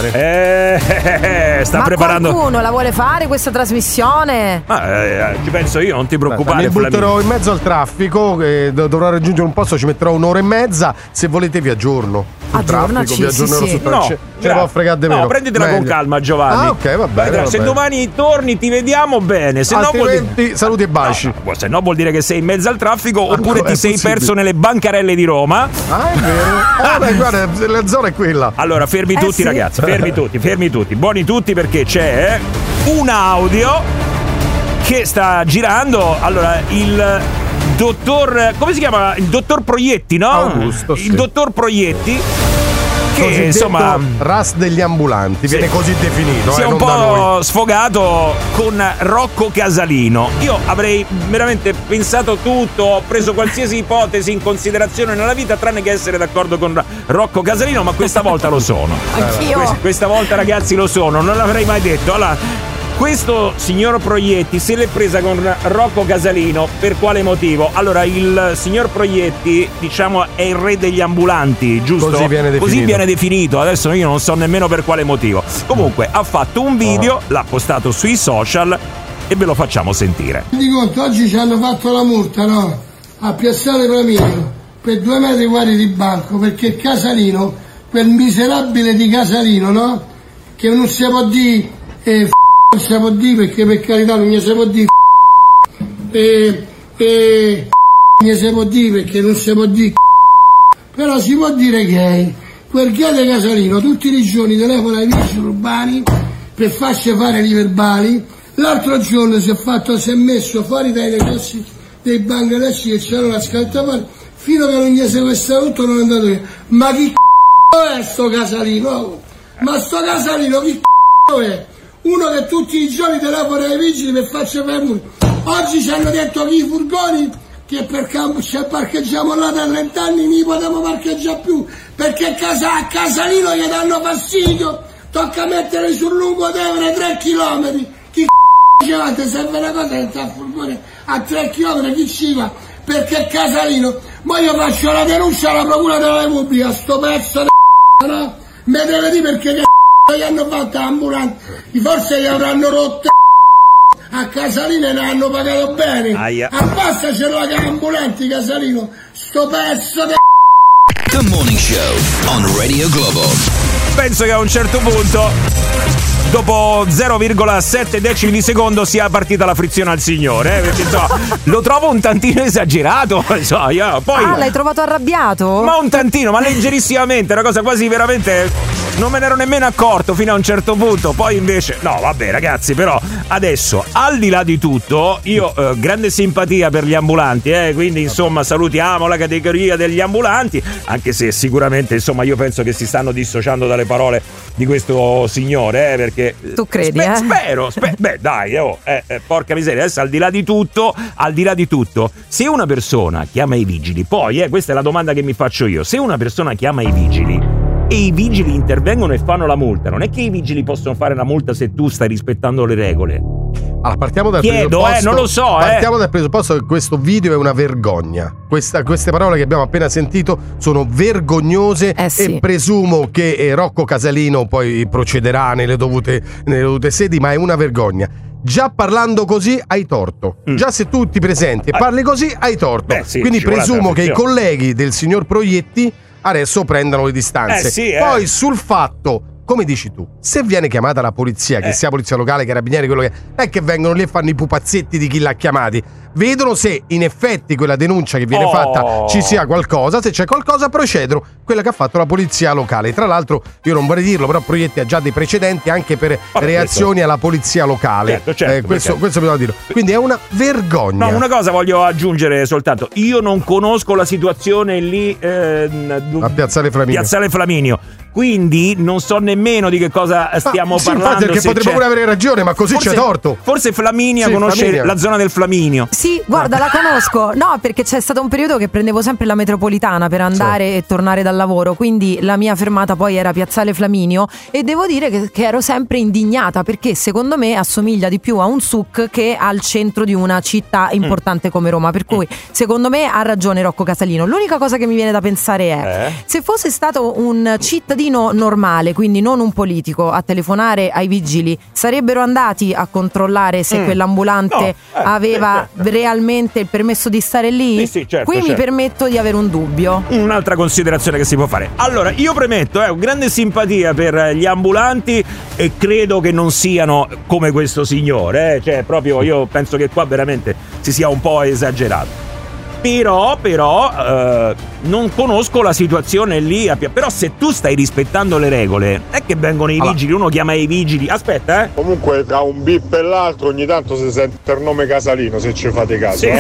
Sta preparando. Ma qualcuno la vuole fare questa trasmissione? Ci penso io, non ti preoccupare. Mi butterò in mezzo al traffico, dovrò raggiungere un posto, ci metterò un'ora e mezza. Se volete vi aggiorno. Aggiornaci, vi aggiornerò sì. no, ce ne può fregare di meno. No, prenditela con calma, Giovanni. Ok, va bene. Se domani torni ti vediamo bene, se altrimenti no saluti e baci. No, se no vuol dire che sei in mezzo al traffico oppure ti sei perso nelle bancarelle di Roma. Ah, è vero. Beh, guarda, la zona è quella. Allora, fermi tutti, sì, ragazzi, fermi tutti, buoni tutti, perché c'è un audio che sta girando. Allora, il dottor, come si chiama? Il dottor Proietti, no? Augusto, sì. Il dottor Proietti, che cosiddetto insomma RAS degli ambulanti, viene così definito. Si è un po' sfogato con Rocco Casalino. Io avrei veramente pensato tutto, ho preso qualsiasi ipotesi in considerazione nella vita tranne che essere d'accordo con Rocco Casalino, ma questa volta lo sono. Anch'io. Questa volta, ragazzi, lo sono, non l'avrei mai detto. Allora, questo signor Proietti se l'è presa con Rocco Casalino per quale motivo? Allora, il signor Proietti, diciamo, è il re degli ambulanti, giusto? Così viene definito. Adesso io non so nemmeno per quale motivo. Comunque ha fatto un video, l'ha postato sui social e ve lo facciamo sentire. Di conto, oggi ci hanno fatto la multa, no? A Piazzale Pramino per 2 metri quadri di banco, perché Casalino, quel miserabile di Casalino, no? Che non si può dire non si può dire, perché per carità non gli si può dire non si può dire, perché non si può dire, però si può dire gay. Quel gay di Casalino tutti i giorni telefona ai vigili urbani per farci fare i verbali. L'altro giorno si è messo fuori dai negozi dei Bangladesh che c'erano la scaltafare, fino che non gli sequestrato tutto, non è andato via. Ma chi è sto Casalino? Ma sto Casalino chi è? Uno che tutti i giorni telefona ai vigili per farci fare muri. Oggi ci hanno detto che i furgoni che se parcheggiamo là da 30 anni non li potremo parcheggiare più, perché a Casalino gli danno fastidio, tocca mettere sul Lungotevere 3 chilometri. Chi c***o serve una cosa che sta a furgone a 3 chilometri, chi ci va? Perché Casalino, ma io faccio la denuncia alla Procura della Repubblica, sto pezzo di no? Me deve dire perché che gli hanno fatto l'ambulante, forse gli avranno rotto a Casalino e ne hanno pagato bene. Abbassa ce l'ho che ambulanti Casalino, sto pezzo di The Morning Show on Radio Globo. Penso che a un certo punto dopo 0,7 decimi di secondo sia partita la frizione al signore, perché lo trovo un tantino esagerato. Poi, l'hai trovato arrabbiato? Ma un tantino, ma leggerissimamente, una cosa quasi veramente. Non me ne ero nemmeno accorto fino a un certo punto. Poi invece, no, vabbè, ragazzi, però adesso, al di là di tutto, io grande simpatia per gli ambulanti, quindi insomma salutiamo la categoria degli ambulanti, anche se sicuramente insomma io penso che si stanno dissociando dalle parole di questo signore, perché tu credi? Spero, beh dai, porca miseria, adesso al di là di tutto, se una persona chiama i vigili, poi questa è la domanda che mi faccio io, se una persona chiama i vigili e i vigili intervengono e fanno la multa, non è che i vigili possono fare la multa se tu stai rispettando le regole. Allora, partiamo dal presupposto. Non lo so. Partiamo dal presupposto che questo video è una vergogna. Queste parole che abbiamo appena sentito sono vergognose, sì. E presumo che Rocco Casalino poi procederà nelle dovute sedi, ma è una vergogna. Già parlando così hai torto. Già se tu ti presenti e parli così hai torto. Sì, quindi presumo che i colleghi del signor Proietti adesso prendano le distanze. Poi sul fatto, come dici tu, se viene chiamata la polizia, che sia polizia locale, carabinieri, quello che è che vengono lì e fanno i pupazzetti di chi l'ha chiamati, vedono se in effetti quella denuncia che viene fatta ci sia qualcosa, se c'è qualcosa procedono quella che ha fatto la polizia locale. Tra l'altro io non vorrei dirlo, però Proietti ha già dei precedenti anche per reazioni alla polizia locale. Certo, questo bisogna dirlo. Quindi è una vergogna. No, una cosa voglio aggiungere soltanto, io non conosco la situazione lì a Piazzale Flaminio, quindi non so nemmeno di che cosa stiamo parlando. Perché potrebbe pure avere ragione, ma così c'è torto. Forse Flaminia conosce la zona del Flaminio. Sì, guarda, la conosco. No, perché c'è stato un periodo che prendevo sempre la metropolitana per andare e tornare dal lavoro, quindi la mia fermata poi era Piazzale Flaminio, e devo dire che ero sempre indignata, perché secondo me assomiglia di più a un souk che al centro di una città importante come Roma, per cui secondo me ha ragione Rocco Casalino. L'unica cosa che mi viene da pensare è se fosse stato un cittadino normale, quindi non un politico, a telefonare ai vigili, sarebbero andati a controllare se quell'ambulante aveva realmente il permesso di stare lì? Sì, certo, Qui mi permetto di avere un dubbio. Un'altra considerazione che si può fare. Allora, io premetto, ho grande simpatia per gli ambulanti e credo che non siano come questo signore, cioè proprio io penso che qua veramente si sia un po' esagerato. Però non conosco la situazione lì. Però se tu stai rispettando le regole, è che vengono i vigili, uno chiama i vigili. Aspetta, Comunque tra un bip e l'altro ogni tanto si sente il nome Casalino, se ci fate caso. Sì,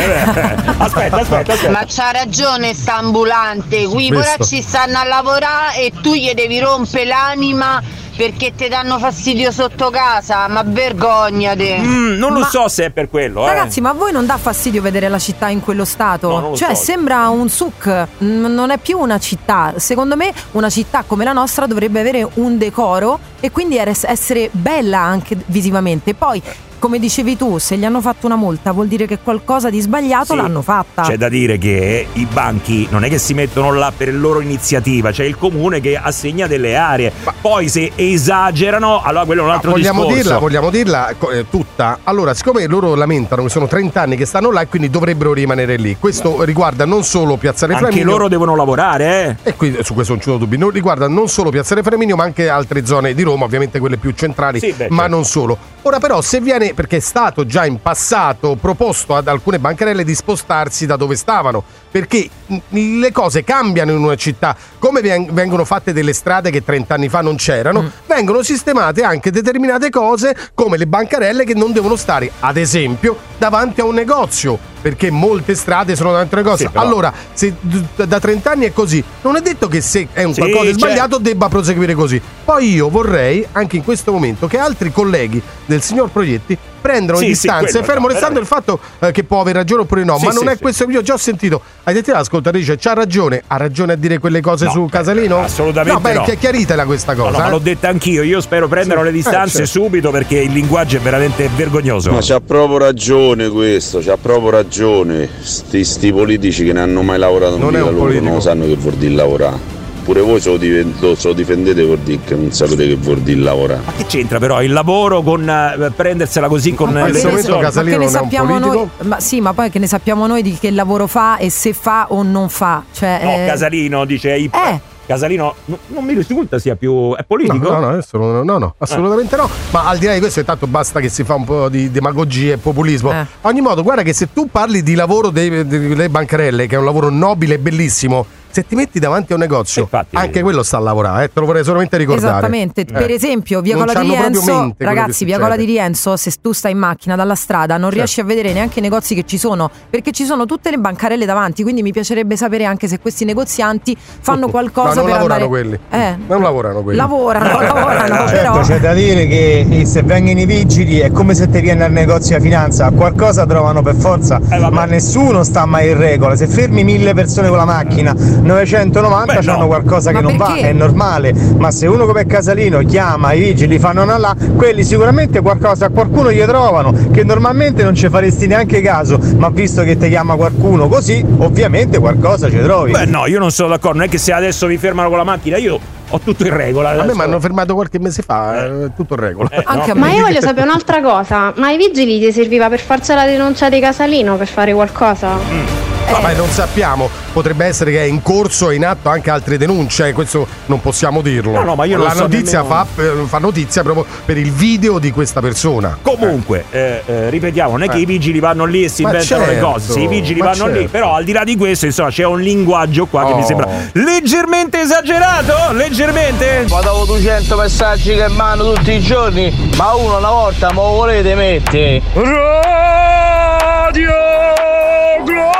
aspetta. Ma c'ha ragione sta ambulante, qui poracci stanno a lavorare e tu gli devi rompere l'anima perché ti danno fastidio sotto casa, ma vergognate. Non lo so se è per quello. Ragazzi, ma a voi non dà fastidio vedere la città in quello stato? No, non lo so. Sembra un souk, non è più una città. Secondo me una città come la nostra dovrebbe avere un decoro e quindi essere bella anche visivamente. Poi, come dicevi tu, se gli hanno fatto una multa vuol dire che qualcosa di sbagliato l'hanno fatta. C'è da dire che i banchi non è che si mettono là per loro iniziativa, c'è il comune che assegna delle aree. Poi se esagerano, allora quello è un altro discorso. Vogliamo dirla tutta. Allora, siccome loro lamentano che sono 30 anni che stanno là e quindi dovrebbero rimanere lì. Questo riguarda non solo Piazzale Flaminio. Anche loro devono lavorare, E qui su questo non ci sono dubbi. Non riguarda non solo Piazzale Flaminio, ma anche altre zone di Roma, ovviamente quelle più centrali, ma non solo. Ora però, se viene, perché è stato già in passato proposto ad alcune bancarelle di spostarsi da dove stavano, perché le cose cambiano in una città, come vengono fatte delle strade che 30 anni fa non c'erano, vengono sistemate anche determinate cose come le bancarelle che non devono stare, ad esempio, davanti a un negozio, perché molte strade sono davanti a un negozio. Allora, se da 30 anni è così, non è detto che se è un qualcosa di sbagliato debba proseguire così. Poi io vorrei, anche in questo momento, che altri colleghi del signor Proietti prendano distanze, fermo restando il fatto che può aver ragione oppure no, ma non è questo. Io già ho sentito, hai detto l'ascoltatrice, ha ragione a dire quelle cose su Casalino? Assolutamente no. Chiaritela questa cosa. Ma l'ho detta anch'io, io spero prendano le distanze subito, perché il linguaggio è veramente vergognoso. Ma c'ha proprio ragione questo, c'ha proprio ragione. Sti politici che ne hanno mai lavorato in vita loro non sanno che vuol dire lavorare. Pure voi se lo difendete, vuol dire che non sapete che vuol dire lavorare. Ma che c'entra però il lavoro con prendersela così con le Casalino non è un politico? Ma poi che ne sappiamo noi di che lavoro fa e se fa o non fa. Cioè, Casalino dice Casalino non mi risulta sia più... è politico? No, assolutamente no. Ma al di là di questo, intanto basta che si fa un po' di demagogia e populismo. A ogni modo, guarda che se tu parli di lavoro delle bancarelle, che è un lavoro nobile e bellissimo, se ti metti davanti a un negozio, anche quello sta a lavorare, te lo vorrei solamente ricordare. Esattamente, per esempio Via Cola di Rienzo, ragazzi, Via Cola di Rienzo, se tu stai in macchina dalla strada non riesci a vedere neanche i negozi che ci sono, perché ci sono tutte le bancarelle davanti, quindi mi piacerebbe sapere anche se questi negozianti fanno qualcosa non per lavorano andare... quelli. Non lavorano quelli. Lavorano, certo, però c'è da dire che se vengono i vigili è come se ti viene al negozio di finanza, qualcosa trovano per forza, ma nessuno sta mai in regola. Se fermi 1000 persone con la macchina, 990 hanno qualcosa che non va, è normale, ma se uno come Casalino chiama i vigili, fanno una là, quelli sicuramente qualcuno gli trovano, che normalmente non ci faresti neanche caso, ma visto che ti chiama qualcuno così, ovviamente qualcosa ci trovi. Beh no, io non sono d'accordo, non è che se adesso mi fermano con la macchina io ho tutto in regola. A me mi hanno fermato qualche mese fa, tutto in regola. Ma io voglio sapere un'altra cosa, ma ai vigili ti serviva per farsi la denuncia di Casalino, per fare qualcosa? Ma non sappiamo, potrebbe essere che è in corso e in atto anche altre denunce, questo non possiamo dirlo. No, ma io la notizia fa notizia proprio per il video di questa persona. Comunque, ripetiamo, non è che i vigili vanno lì e si inventano le cose, i vigili vanno lì, però al di là di questo, insomma, c'è un linguaggio qua che mi sembra leggermente esagerato, leggermente. Ma dopo 200 messaggi che mando tutti i giorni, ma uno una volta ma volete mettere Radio Globo.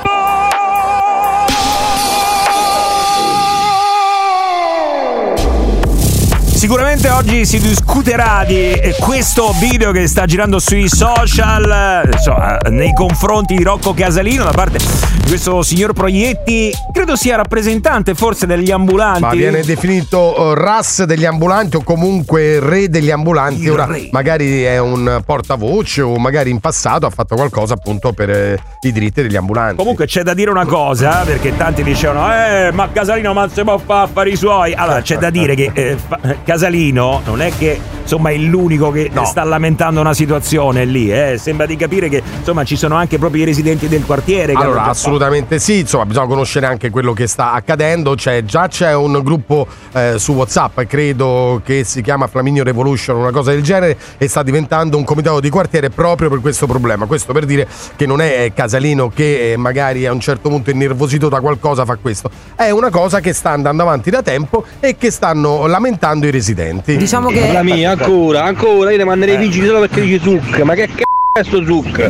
Sicuramente oggi si discuterà di questo video che sta girando sui social, insomma, nei confronti di Rocco Casalino da parte di questo signor Proietti, credo sia rappresentante forse degli ambulanti. Ma viene definito RAS degli ambulanti o comunque re degli ambulanti. Ora magari è un portavoce o magari in passato ha fatto qualcosa appunto per i diritti degli ambulanti. Comunque c'è da dire una cosa, perché tanti dicevano ma Casalino ma si può fare affari suoi. Allora c'è da dire che Casalino non è che insomma è l'unico che sta lamentando una situazione lì, sembra di capire che insomma ci sono anche proprio i residenti del quartiere che allora assolutamente sì, insomma bisogna conoscere anche quello che sta accadendo. C'è un gruppo su WhatsApp, credo che si chiama Flaminio Revolution, una cosa del genere, e sta diventando un comitato di quartiere proprio per questo problema. Questo per dire che non è Casalino che magari a un certo punto innervosito da qualcosa fa questo, è una cosa che sta andando avanti da tempo e che stanno lamentando i residenti. Diciamo che la mia ancora io ne manderei i vigili solo perché dice Zuc, ma che è sto Zuc?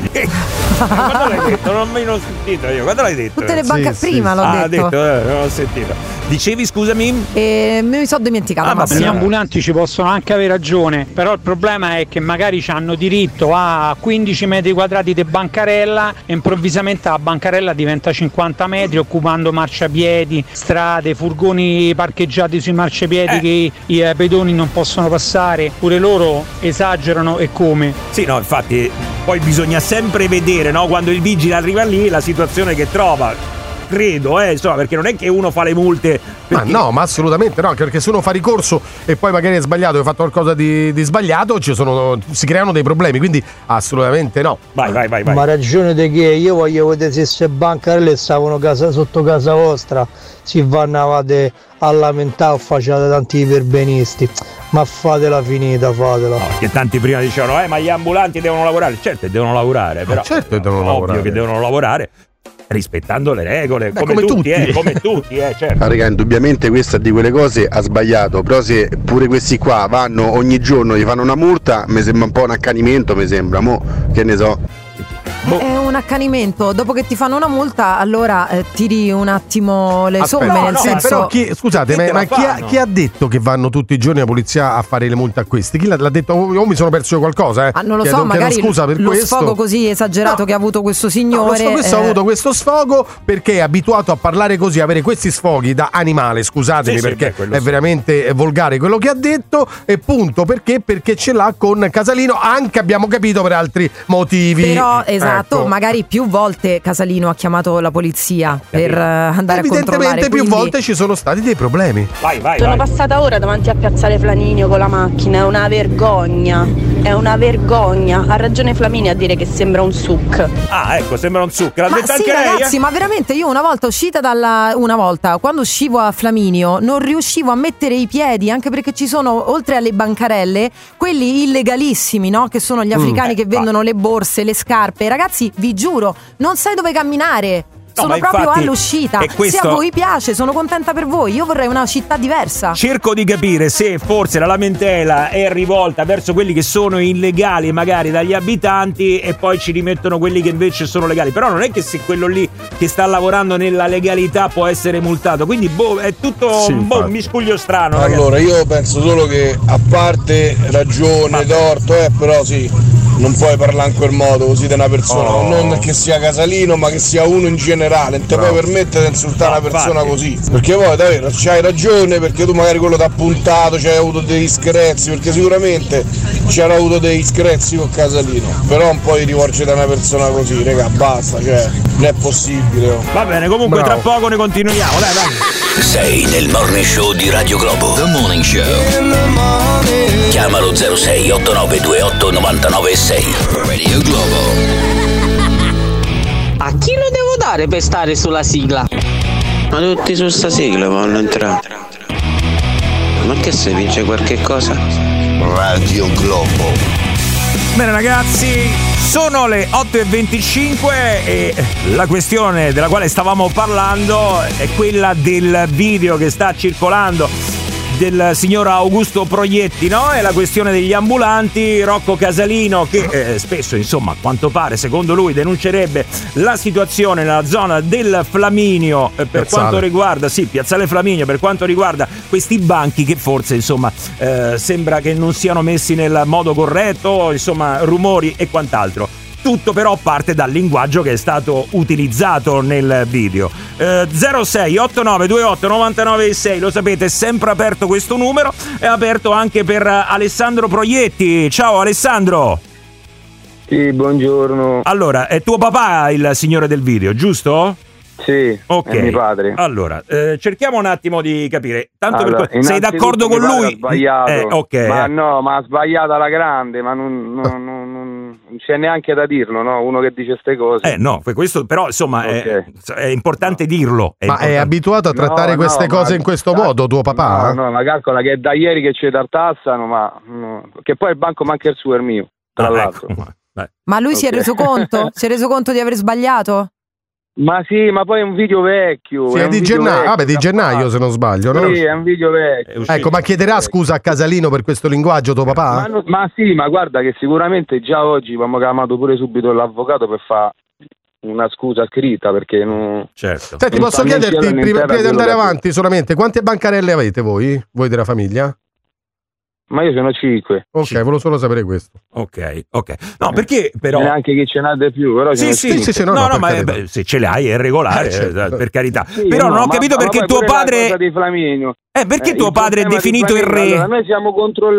Quando l'hai detto? Non l'ho sentito io. Quando l'hai detto? Tutte le banche prima l'ho detto. Non l'ho sentito. Dicevi, scusami? Mi sono dimenticata. Ma gli ambulanti ci possono anche avere ragione, però il problema è che magari hanno diritto a 15 metri quadrati di bancarella e improvvisamente la bancarella diventa 50 metri occupando marciapiedi, strade, furgoni parcheggiati sui marciapiedi che i pedoni non possono passare. Pure loro esagerano e come? Sì, no, infatti poi bisogna sempre vedere, no, quando il vigile arriva lì la situazione che trova. Credo, insomma, perché non è che uno fa le multe. Ma no, ma assolutamente no, anche perché se uno fa ricorso e poi magari è sbagliato, hai fatto qualcosa di sbagliato, si creano dei problemi, quindi assolutamente no. Vai. Ma ragione di che io voglio vedere se queste bancarelle stavano sotto casa vostra, si vanno a lamentare o facciate tanti iperbenisti. Ma fatela finita, fatela. No, che tanti prima dicevano, ma gli ambulanti devono lavorare. Certo, devono lavorare, però. Certo, devono lavorare. Ovvio che devono lavorare. Rispettando le regole, come tutti, certo. Ma raga, indubbiamente questa di quelle cose ha sbagliato, però se pure questi qua vanno ogni giorno, gli fanno una multa, mi sembra un po' un accanimento, mi sembra, che ne so. È un accanimento, dopo che ti fanno una multa allora tiri un attimo le somme, nel senso. Però scusate, ma chi ha detto che vanno tutti i giorni la polizia a fare le multe a questi? Chi l'ha detto? O mi sono perso qualcosa? Non lo so, magari scusa per lo questo. Sfogo così esagerato che ha avuto questo signore. Questo ha avuto questo sfogo perché è abituato a parlare così, avere questi sfoghi da animale, scusatemi, perché è veramente volgare quello che ha detto, e punto. Perché ce l'ha con Casalino, anche abbiamo capito per altri motivi. Però esatto, magari più volte Casalino ha chiamato la polizia per andare a controllare. Evidentemente più volte ci sono stati dei problemi. Sono passata ora davanti a Piazzale Flaminio con la macchina, è una vergogna. è una vergogna. Ha ragione Flaminia a dire che sembra un suc. Ah, ecco, sembra un suc. L'ha detto anche lei? Ragazzi, ma veramente io una volta quando uscivo a Flaminio non riuscivo a mettere i piedi, anche perché ci sono, oltre alle bancarelle, quelli illegalissimi, no? Che sono gli africani che vendono le borse, le scarpe. Ragazzi, vi giuro, non sai dove camminare. Sono proprio all'uscita. Se a voi piace, sono contenta per voi. Io vorrei una città diversa. Cerco di capire se forse la lamentela è rivolta verso quelli che sono illegali, magari dagli abitanti, e poi ci rimettono quelli che invece sono legali. Però non è che se quello lì che sta lavorando nella legalità può essere multato. Quindi è tutto un miscuglio strano. Allora, io penso solo che, a parte ragione, torto, però sì, non puoi parlare in quel modo così di una persona, non che sia Casalino, ma che sia uno in generale. Non ti puoi permettere di insultare una persona così, perché poi davvero c'hai ragione, perché tu magari quello t'ha puntato, c'hai avuto dei screzi, perché sicuramente c'era avuto dei screzi con Casalino, però non puoi rivolgere a una persona così, raga, basta, cioè non è possibile. Va bene, comunque tra poco ne continuiamo, dai. Sei nel Morning Show di Radio Globo. The Morning Show. Chiamalo 06 8928 996. Radio Globo. A chi lo devo dare per stare sulla sigla? Ma tutti su sta sigla vanno entrare. Ma che se vince qualche cosa? Radio Globo. Bene ragazzi, sono le 8:25 e la questione della quale stavamo parlando è quella del video che sta circolando del signor Augusto Proietti, no? È la questione degli ambulanti. Rocco Casalino che spesso, insomma, a quanto pare, secondo lui, denuncerebbe la situazione nella zona del Flaminio per quanto riguarda, Piazzale Flaminio, per quanto riguarda questi banchi che forse, insomma, sembra che non siano messi nel modo corretto, insomma, rumori e quant'altro. Tutto però parte dal linguaggio che è stato utilizzato nel video. 06 8928 996, lo sapete, è sempre aperto questo numero, è aperto anche per Alessandro Proietti. Ciao Alessandro. Sì, buongiorno. Allora, è tuo papà il signore del video, giusto? Sì, okay. È mio padre. Allora, cerchiamo un attimo di capire. Tanto allora, sei d'accordo con lui? Ha sbagliato. Okay. Ma no, ma ha sbagliato alla grande, ma non c'è neanche da dirlo, no? Uno che dice ste cose. No, questo però insomma è importante dirlo. Ma è abituato a trattare queste cose in questo modo tuo papà? No, ma calcola che è da ieri che ci tartassano, ma che poi il banco manca il suo è mio, tra l'altro. Ecco. Ma lui si è reso conto? Si è reso conto di aver sbagliato? Ma sì, ma poi è un video vecchio. Sì, è di gennaio, vabbè, di gennaio se non sbaglio, no? Sì, è un video vecchio. Ecco, ma chiederà scusa a Casalino per questo linguaggio tuo papà? Ma sì, ma guarda che sicuramente già oggi abbiamo chiamato pure subito l'avvocato per fare una scusa scritta, perché non... Certo. Senti, posso chiederti, prima di andare avanti, solamente, quante bancarelle avete voi della famiglia? Ma io sono 5. Ok, volevo solo sapere questo. Ok. No, perché però... Neanche chi ce n'ha di più, però sì, no, ma se ce l'hai è regolare, certo. Per carità. Sì, però non ho capito perché tuo padre... perché tuo padre è definito il re? Allora, noi siamo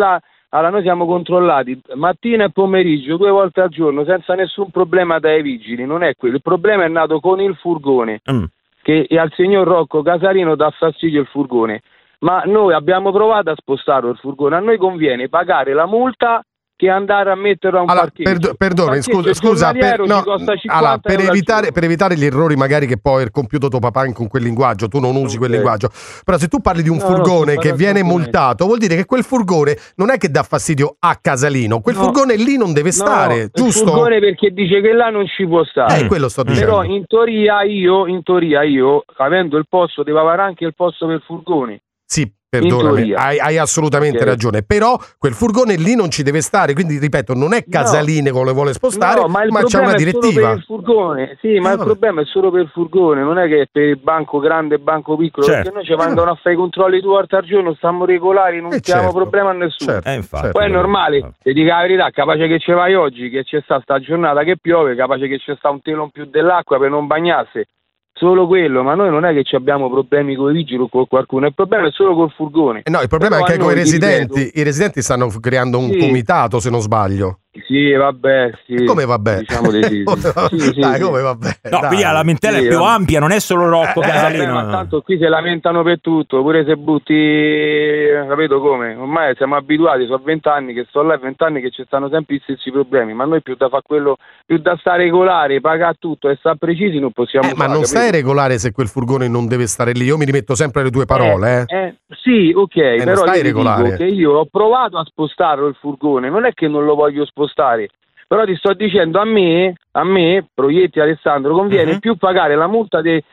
controllati mattina e pomeriggio 2 volte al giorno senza nessun problema dai vigili, non è quello. Il problema è nato con il furgone, che al signor Rocco Casalino dà fastidio il furgone. Ma noi abbiamo provato a spostarlo il furgone, a noi conviene pagare la multa che andare a metterlo a un parcheggio. Perdone, scusa, per evitare gli errori magari che può aver compiuto tuo papà con quel linguaggio, tu non usi quel linguaggio, però se tu parli di un furgone che viene multato, vuol dire che quel furgone non è che dà fastidio a Casalino, quel furgone lì non deve stare, giusto? Il furgone perché dice che là non ci può stare. Quello sto dicendo. Però in teoria io, avendo il posto, devo avere anche il posto per il furgone. Sì, perdonami, hai assolutamente ragione, però quel furgone lì non ci deve stare, quindi ripeto, non è Casalino che lo vuole spostare, ma c'è una direttiva. Per il furgone. Sì, ma il problema è solo per il furgone, non è che è per il banco grande e banco piccolo, perché noi ci mandano a fare i controlli 2 volte al giorno, stiamo regolari, non abbiamo problema a nessuno. Poi è normale, ti dico la verità, capace che ci vai oggi, che c'è sta giornata che piove, capace che c'è sta un telo in più dell'acqua per non bagnarsi. Solo quello, ma noi non è che abbiamo problemi con i vigili o con qualcuno, il problema è solo col furgone. No, il problema è anche con i residenti. I residenti stanno creando un comitato, se non sbaglio. Sì, vabbè, sì. Come vabbè? Diciamo di sì. Sì, dai, come vabbè? No, dai. qui la lamentela è più ampia, non è solo Rocco Casalino. Ma tanto qui si lamentano per tutto, pure se butti, capito come? Ormai siamo abituati, sono 20 anni che sto là, 20 anni che ci stanno sempre gli stessi problemi, ma noi più da fare quello, più da stare regolare, pagare tutto e stare precisi non possiamo fare. Ma non stai regolare se quel furgone non deve stare lì, io mi rimetto sempre alle tue parole. Sì, ok, però stai io regolare. dico che io ho provato a spostarlo il furgone, non è che non lo voglio spostare, però ti sto dicendo a me, Proietti Alessandro, conviene più pagare la multa di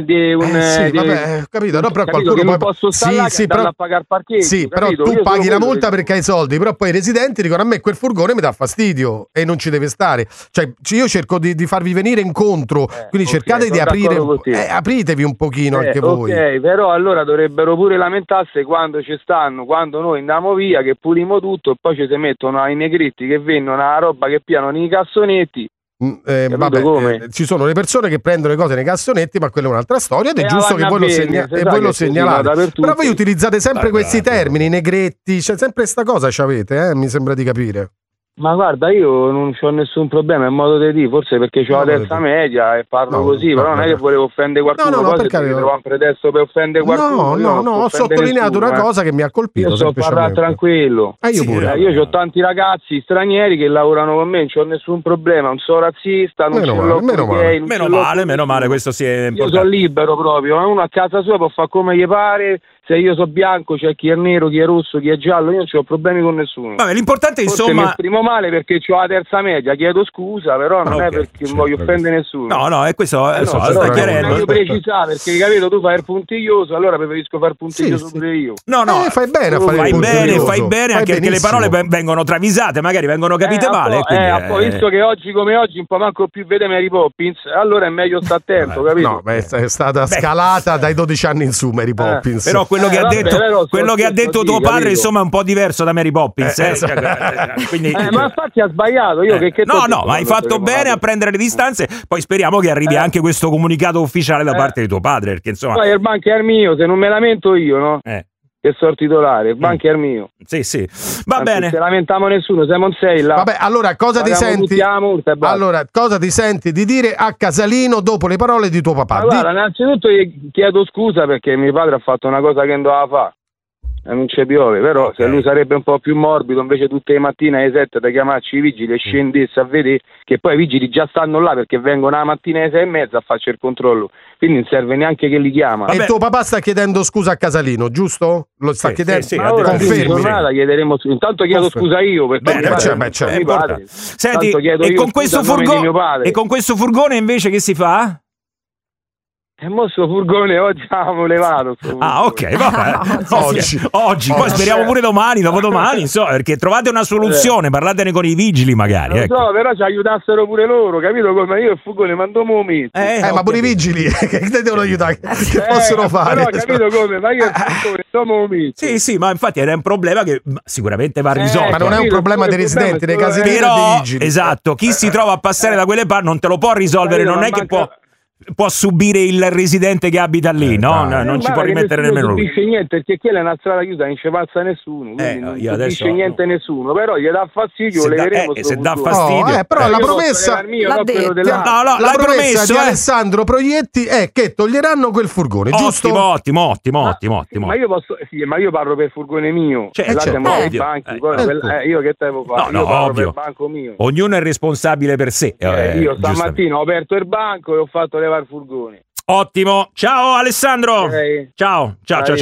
vabbè, capito, no, però qualcuno che non poi posso stare là che però, a pagare il parcheggio. Sì, capito? però tu Io paghi la sono multa quello perché hai soldi, però poi i residenti dicono a me quel furgone mi dà fastidio e non ci deve stare. Cioè io cerco di farvi venire incontro, quindi cercate di aprire, apritevi un pochino anche voi. Ok, però allora dovrebbero pure lamentarsi quando ci stanno, quando noi andiamo via, che pulimo tutto e poi ci si mettono ai negretti che vendono la roba che piano nei cassonetti. Ci sono le persone che prendono le cose nei cassonetti, ma quella è un'altra storia ed è giusto che voi lo segnalate. Però voi utilizzate sempre questi termini, negretti, c'è sempre sta cosa c'avete, mi sembra di capire. Ma guarda, io non c'ho nessun problema, è modo di dire, forse perché c'ho la terza media e parlo così, però non è che volevo offendere qualcuno, poi se mi trovo un pretesto per offendere qualcuno. No, ho sottolineato una cosa che mi ha colpito. Io so parlare tranquillo. Io pure. Io ho tanti ragazzi stranieri che lavorano con me, non c'ho nessun problema, non sono razzista, non ce meno male, questo si è importante. Io sono libero proprio, uno a casa sua può fare come gli pare. Se io so bianco, c'è chi è nero, chi è rosso, chi è giallo, io non ho problemi con nessuno. Vabbè, l'importante Forse insomma. mi esprimo male perché ho la terza media, chiedo scusa, però non è perché voglio offendere nessuno. No, è questo, sta chiarendo. Voglio precisare perché capito, tu fai il puntiglioso, allora preferisco fare il puntiglioso pure io. No, fai bene a fare il puntiglioso. Fai bene anche perché le parole vengono travisate, magari vengono capite male. Visto che oggi come oggi un po' manco più vede Mary Poppins, allora è meglio stare attento, capito? No, è stata scalata dai 12 anni in su Mary Poppins. Però quello che ha detto quello che ha detto tuo padre, capito? Insomma, è un po' diverso da Mary Poppins. Quindi... ma infatti ha sbagliato. Io no, ma hai fatto bene a prendere le distanze. Poi speriamo che arrivi anche questo comunicato ufficiale da parte di tuo padre. Perché insomma. Poi il banco è mio, se non me lamento io, no? Che sono titolare, il banco è mio. Sì. Va bene. Non ci lamentiamo nessuno, se non sei là. Vabbè, allora cosa ti senti? Allora, cosa ti senti di dire a Casalino dopo le parole di tuo papà? Allora, innanzitutto chiedo scusa perché mio padre ha fatto una cosa che non doveva fare. E non ci piove, però se lui sarebbe un po' più morbido, invece tutte le mattine alle 7 da chiamarci i vigili e scendesse a vedere, che poi i vigili già stanno là perché vengono la mattina alle 6:30 a farci il controllo, quindi non serve neanche che li chiama. E tuo papà sta chiedendo scusa a Casalino, giusto? Lo sta chiedendo? Ma ora chiederemo scusa. Intanto chiedo scusa io perché Senti, e con questo furgone invece che si fa? E mo sto furgone oggi l'abbiamo levato. Ok, vabbè. Oggi. Poi speriamo pure domani, dopodomani, insomma, perché trovate una soluzione, parlatene con i vigili magari. Non so, però ci aiutassero pure loro, capito? Come io il furgone mando momenti. Ma pure i vigili che ti devono aiutare, che possono fare? Però capito come? Ma io il furgone sto momenti. Sì, ma infatti era un problema che sicuramente va risolto. Ma non è un problema dei residenti, dei casinieri e dei vigili. Esatto, chi si trova a passare da quelle parti non te lo può risolvere, non è che può subire il residente che abita lì, no? Non ci può rimettere nemmeno lui. Non subisce niente perché quella è una strada chiusa, non ci passa nessuno, quindi non subisce niente nessuno, però gli dà fastidio, leveremo se dà fastidio. Però la promessa la promessa di Alessandro Proietti è che toglieranno quel furgone, giusto? Ottimo. Ma io posso ma io parlo per furgone mio. Io che devo fare? Io parlo per il banco mio. Ognuno è responsabile per sé. Io stamattina ho aperto il banco e ho fatto levare il furgone. Ottimo, ciao Alessandro. Ciao.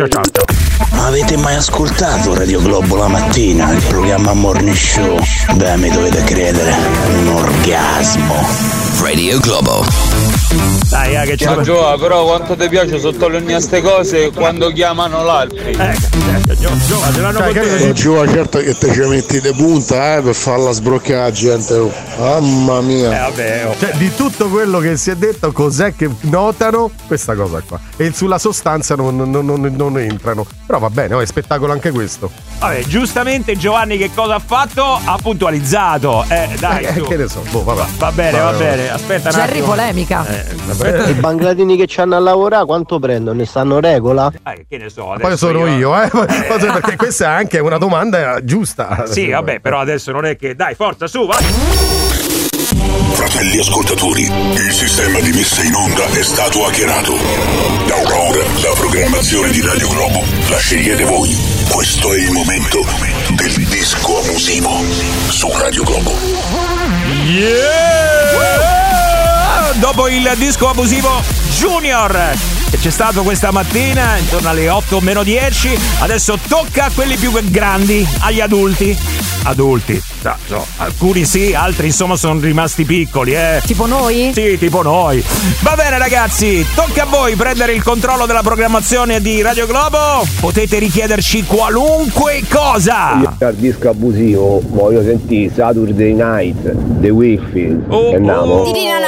Ma avete mai ascoltato Radio Globo la mattina, il programma Morning Show? Beh, mi dovete credere, un orgasmo. Radio Globo. Dai, che c'è. Gioa, però quanto ti piace sottolineare queste cose quando chiamano l'altri? Gioa, certo che te ci metti de punta per farla sbroccare la gente. Mamma mia. Cioè, di tutto quello che si è detto, cos'è che notano? Questa cosa qua. E sulla sostanza non entrano. Però va bene, è spettacolo anche questo. Vabbè, giustamente Giovanni che cosa ha fatto? Ha puntualizzato. Dai, che ne so. Va bene. Aspetta un attimo. Jerry polemica. I bangladini che c'hanno a lavorare quanto prendono? Ne stanno regola? Che ne so. Poi sono io. Perché questa è anche una domanda giusta. Sì, vabbè, però adesso non è che. Dai, forza, su, vai! Fratelli ascoltatori, il sistema di messa in onda è stato hackerato. Da ora la programmazione di Radio Globo la scegliete voi. Questo è il momento del disco abusivo su Radio Globo. Dopo il disco abusivo Junior che c'è stato questa mattina intorno alle 8:10, adesso tocca a quelli più grandi, agli adulti, no, alcuni sì, altri insomma sono rimasti piccoli, Tipo noi? Sì, tipo noi. Va bene ragazzi, tocca a voi prendere il controllo della programmazione di Radio Globo, potete richiederci qualunque cosa. Io al disco abusivo voglio sentire Saturday Night, The Whitfield, andiamo.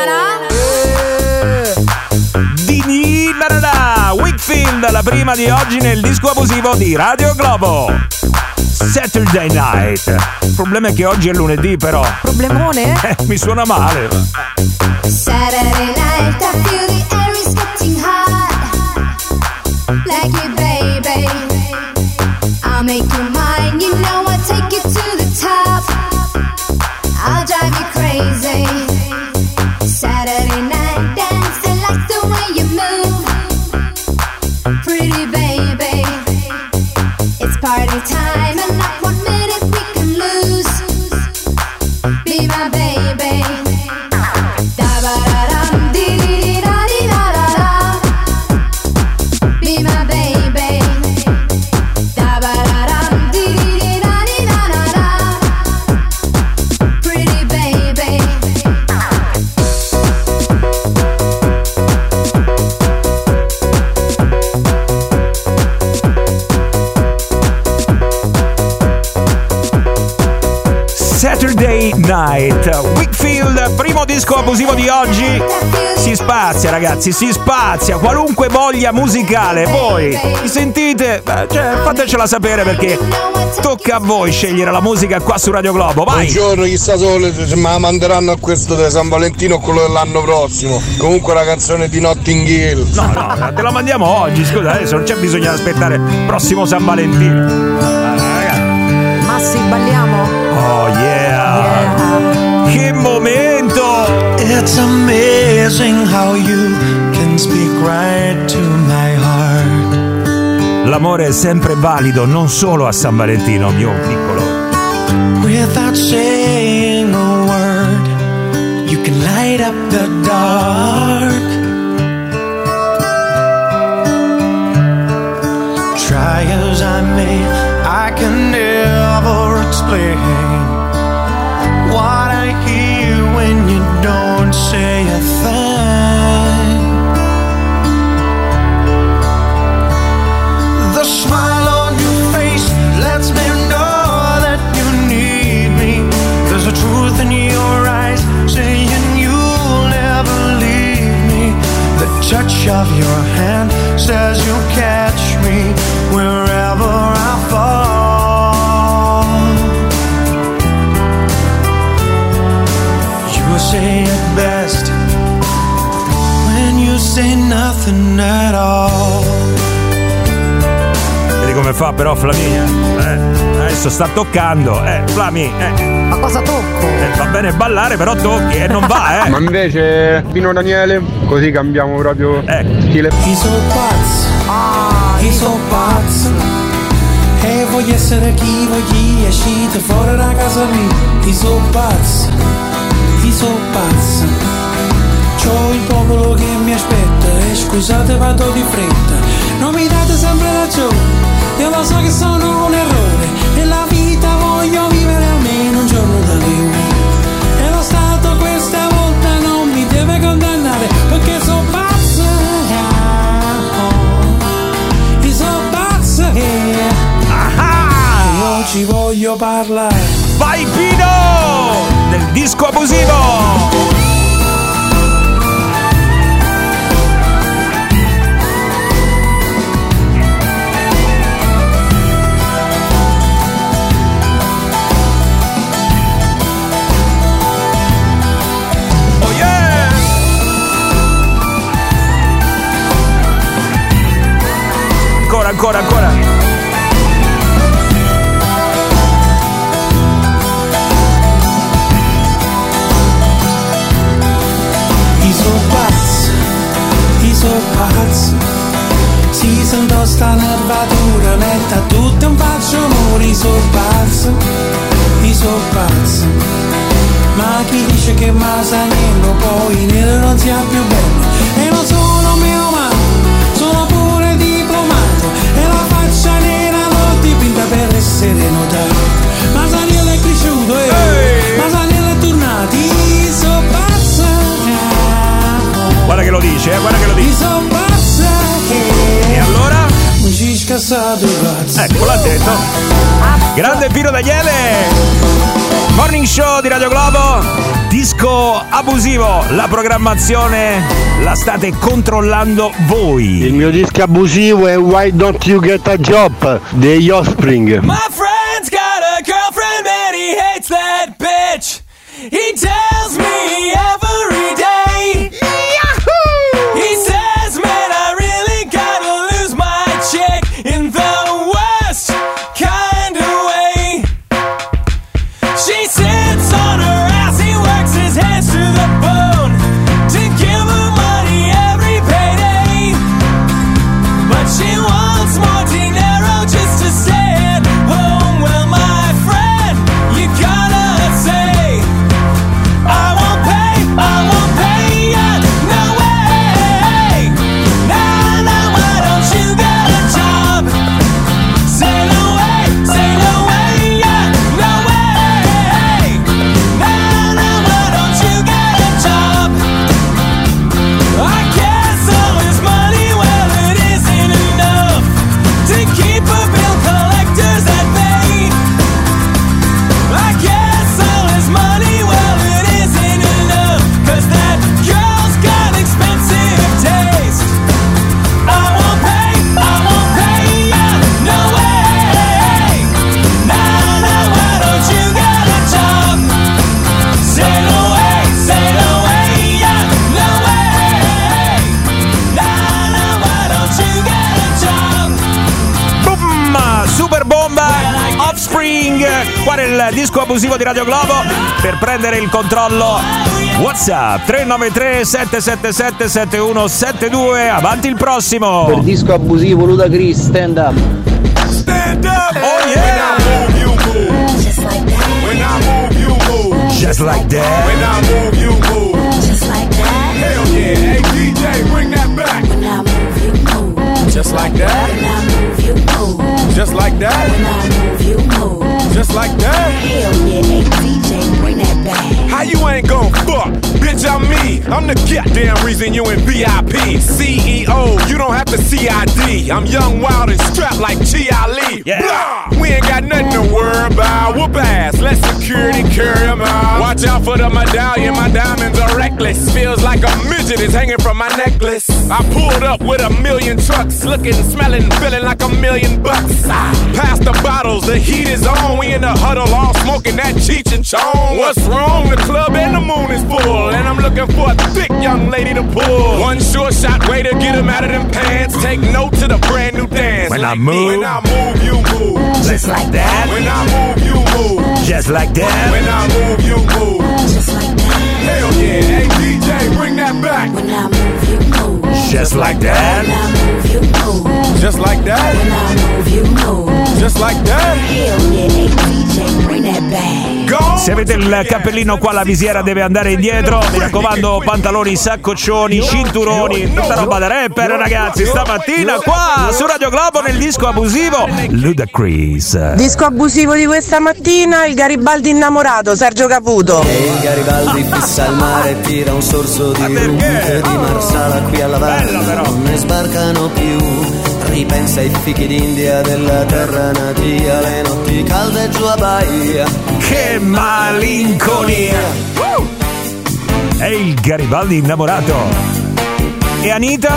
Whitfield, la prima di oggi nel disco abusivo di Radio Globo. Saturday Night. Il problema è che oggi è lunedì, però. Problemone? Mi suona male. Saturday night, I feel the air is getting hot. Like you, baby. I'll make you mine, you know I'll take you to the top. I'll drive you crazy. Saturday night dance, I like the way you move. Pretty baby, it's party time and not 1 minute we can lose. Be my baby. Da-ba-da-dum, di-di-di-da-di-da-da-da. Be my baby. Da-ba-da-dum, di-di-di-da-di-da-da-da. Pretty baby. Saturday Night, Whitfield, primo disco abusivo di oggi. Si spazia ragazzi, si spazia, qualunque voglia musicale. Voi mi sentite? Fatecela sapere perché tocca a voi scegliere la musica qua su Radio Globo. Vai! Buongiorno, chissà solo se me la manderanno a questo di San Valentino o quello dell'anno prossimo. Comunque la canzone di Notting Hill. No, te la mandiamo oggi, scusa, adesso non c'è bisogno di aspettare il prossimo San Valentino. Massi, balliamo? Oh yeah. Che momento! It's amazing how you can speak right to my heart. L'amore è sempre valido, non solo a San Valentino, mio piccolo. Without saying a word, you can light up the dark. Try as I may, I can never explain what I hear when you don't say a thing. The smile on your face lets me know that you need me. There's a truth in your eyes saying you'll never leave me. The touch of your hand says you'll catch me wherever I fall. You say it best when you say nothing at all. Vedi come fa però Flaminia? Adesso sta toccando. Flami, Ma cosa tocco? Va bene ballare, però tocchi e non va, Ma invece Pino Daniele, così cambiamo proprio stile. Io sono pazzo e voglio essere chi voglio, uscite fuori da casa mia. Io sono pazzo, c'ho il popolo che mi aspetta e scusate vado di fretta. Non mi date sempre ragione, io lo so che sono un errore. Nella vita voglio vivere almeno un giorno da più. E lo Stato questa volta non mi deve condannare perché sono pazzo. Io ci voglio parlare. Vai Pino! Del disco abusivo! ancora. I so pazzi, si sento sta nervatura netta, tutto un faccio amore, i so pazzi, ma chi dice che ma sa niente, poi nero non sia più bello, e non sono mio umano, sono pure diplomato, e la faccia nera l'ho dipinta per essere notato, ma Saniello è cresciuto, ma Saniello è tornato, i so pazzi. Guarda che lo dice, E allora? Ecco, l'ha detto. Grande Pino Daniele. Morning Show di Radio Globo. Disco abusivo. La programmazione la state controllando voi. Il mio disco abusivo è Why Don't You Get a Job degli Offspring. My friend's got a girlfriend and he hates that bitch. He tells me every day. He says, man, I really gotta lose my chick in the worst kind of way. She sits on her ass, he works his hands to the bone to give her money every payday. But she wants more dinero just to stay at home. Well, my friend, you gotta say, I won't pay ya, no way. Nah, why don't you get a job? Say no way, yeah, no way. Nah, why don't you get a job? I guess all this money, well, it isn't enough to keep a bill collectors at bay. I guess all this money, well, it isn't enough, 'cause that girl's got expensive taste. I won't pay ya, no way. Nah, why don't you get a job? Say no way, yeah, no way. Nah, why don't you get a job? Boom! Super bomba! Offspring! Qua nel disco abusivo di Radio Globo per prendere il controllo. WhatsApp 393 777 7172. Avanti il prossimo. Per disco abusivo Ludacris, stand up. Stand up! Oh yeah! When I move, you move. Just like that. When I move, you move. Just like that. Hell yeah. Hey DJ, bring that back. When I move, you move. Just like that. When I move, you move. Just like that. When I move, you move. Just like that. Hell yeah. Hey DJ, bring that back. How you ain't gon' fuck? Bitch, I'm me. I'm the goddamn reason you in VIP. CEO, you don't have to CID. I'm young, wild, and strapped like Chi Ali. Yeah. Blah! We ain't got nothing to worry about. Whoop ass, let security carry 'em out. Watch out for the medallion, my diamonds are reckless. Feels like a midget is hanging from my necklace. I pulled up with a million trucks, looking, smelling, feeling like $1,000,000. Pass the bottles, the heat is on. We in the huddle, all smoking that Cheech and Chong. What's wrong? The club and the moon is full, and I'm looking for a thick young lady to pull. One sure shot way to get him out of them pants. Take note to the brand new dance. When I move, you move. Just like that. When I move, you move. Just like that. When I move, you move. Just like that. Hell yeah. Hey DJ, bring that back. When I move, you move. Just like that. When I move, you move. Just like that. When I move, you move. Just like that. Hell yeah. Hey DJ, bring that back. Se avete il cappellino qua, la visiera deve andare indietro. Mi raccomando, pantaloni, saccoccioni, cinturoni, tutta roba da rapper, ragazzi. Stamattina qua su Radio Globo nel disco abusivo Ludacris. Disco abusivo di questa mattina, il Garibaldi innamorato, Sergio Caputo. E il Garibaldi fissa il mare e tira un sorso di rum che di Marsala qui alla Valle non ne sbarcano più. Ripensa ai fichi d'India della terra natia, le notti calde giù a Bahia. Che malinconia! È il Garibaldi innamorato. E Anita?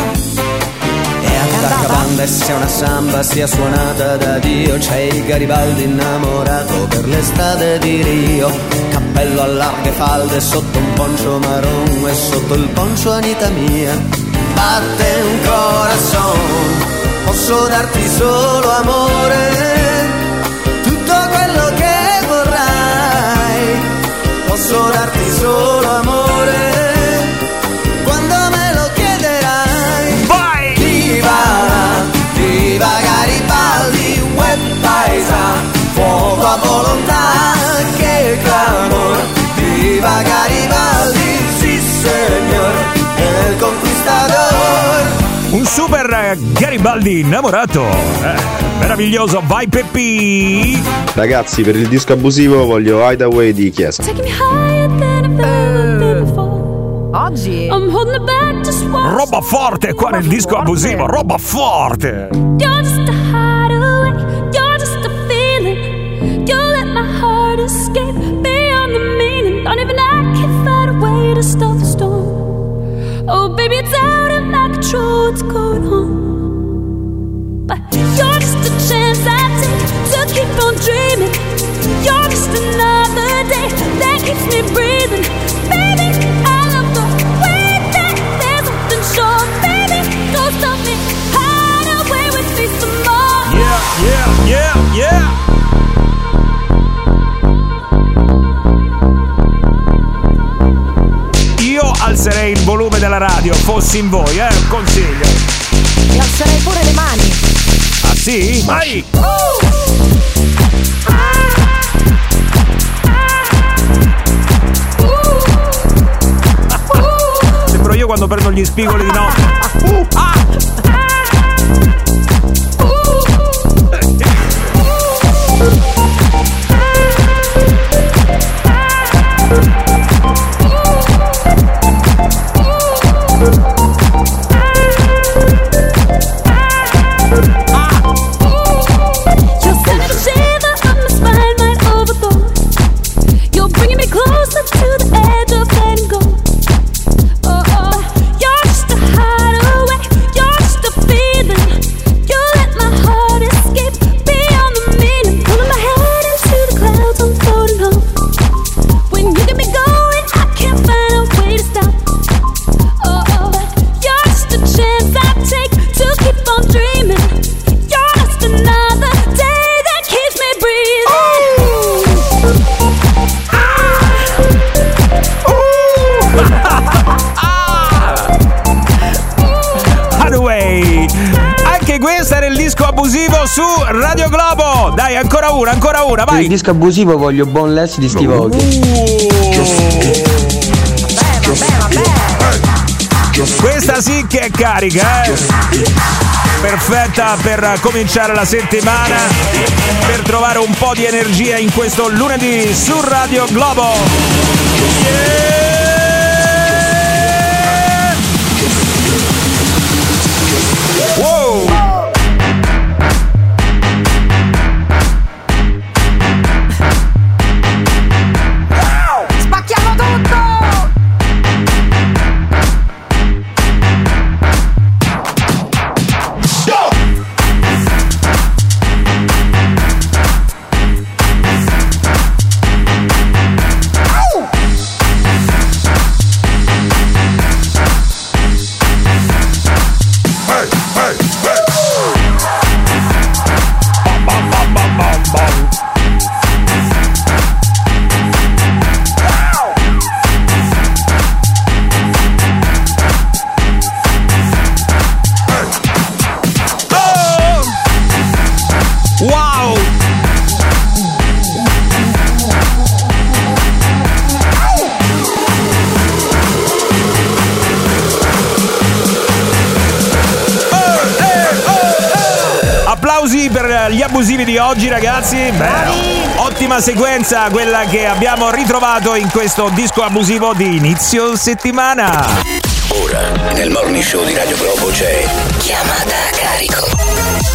E attacca banda e sia una samba sia suonata da Dio. C'è il Garibaldi innamorato per l'estate di Rio. Cappello a larghe falde sotto un poncio marron e sotto il poncio Anita mia. Batte un corazon posso darti solo amore, tutto quello che vorrai, posso darti solo amore, quando me lo chiederai. Vai! Viva Garibaldi, web paesa, fuoco a volontà, che clamor. Viva Garibaldi, sì signor, el conquistador. Un super Garibaldi innamorato, meraviglioso, vai Peppi! Ragazzi, per il disco abusivo voglio Hideaway di Chiesa. Oggi roba forte qua nel disco abusivo, roba forte! You're just a hideaway, you're just a feeling. You let my heart escape beyond the meaning. Don't even I can find a way to stop the storm. Oh baby, it's out of my control, what's going on? But you're just a chance I take to keep on dreaming. You're just another day that keeps me breathing. Baby, I love the way that there's something sure. Baby, don't stop me, hide away with me some more. Yeah. Io alzerei il volume della radio, fossi in voi, consiglio. Mi alzerei pure le mani. Ah sì? Vai! Sembro io quando prendo gli spigoli di notte. Abusivo su Radio Globo. Dai, ancora una, vai. Per il disco abusivo voglio Boneless di Steve Aoki. Vabbè. Questa sì che è carica, perfetta per cominciare la settimana, per trovare un po' di energia in questo lunedì su Radio Globo. Wow! Per gli abusivi di oggi, ragazzi. Ottima sequenza quella che abbiamo ritrovato in questo disco abusivo di inizio settimana. Ora nel Morning Show di Radio Globo c'è Chiamata a carico.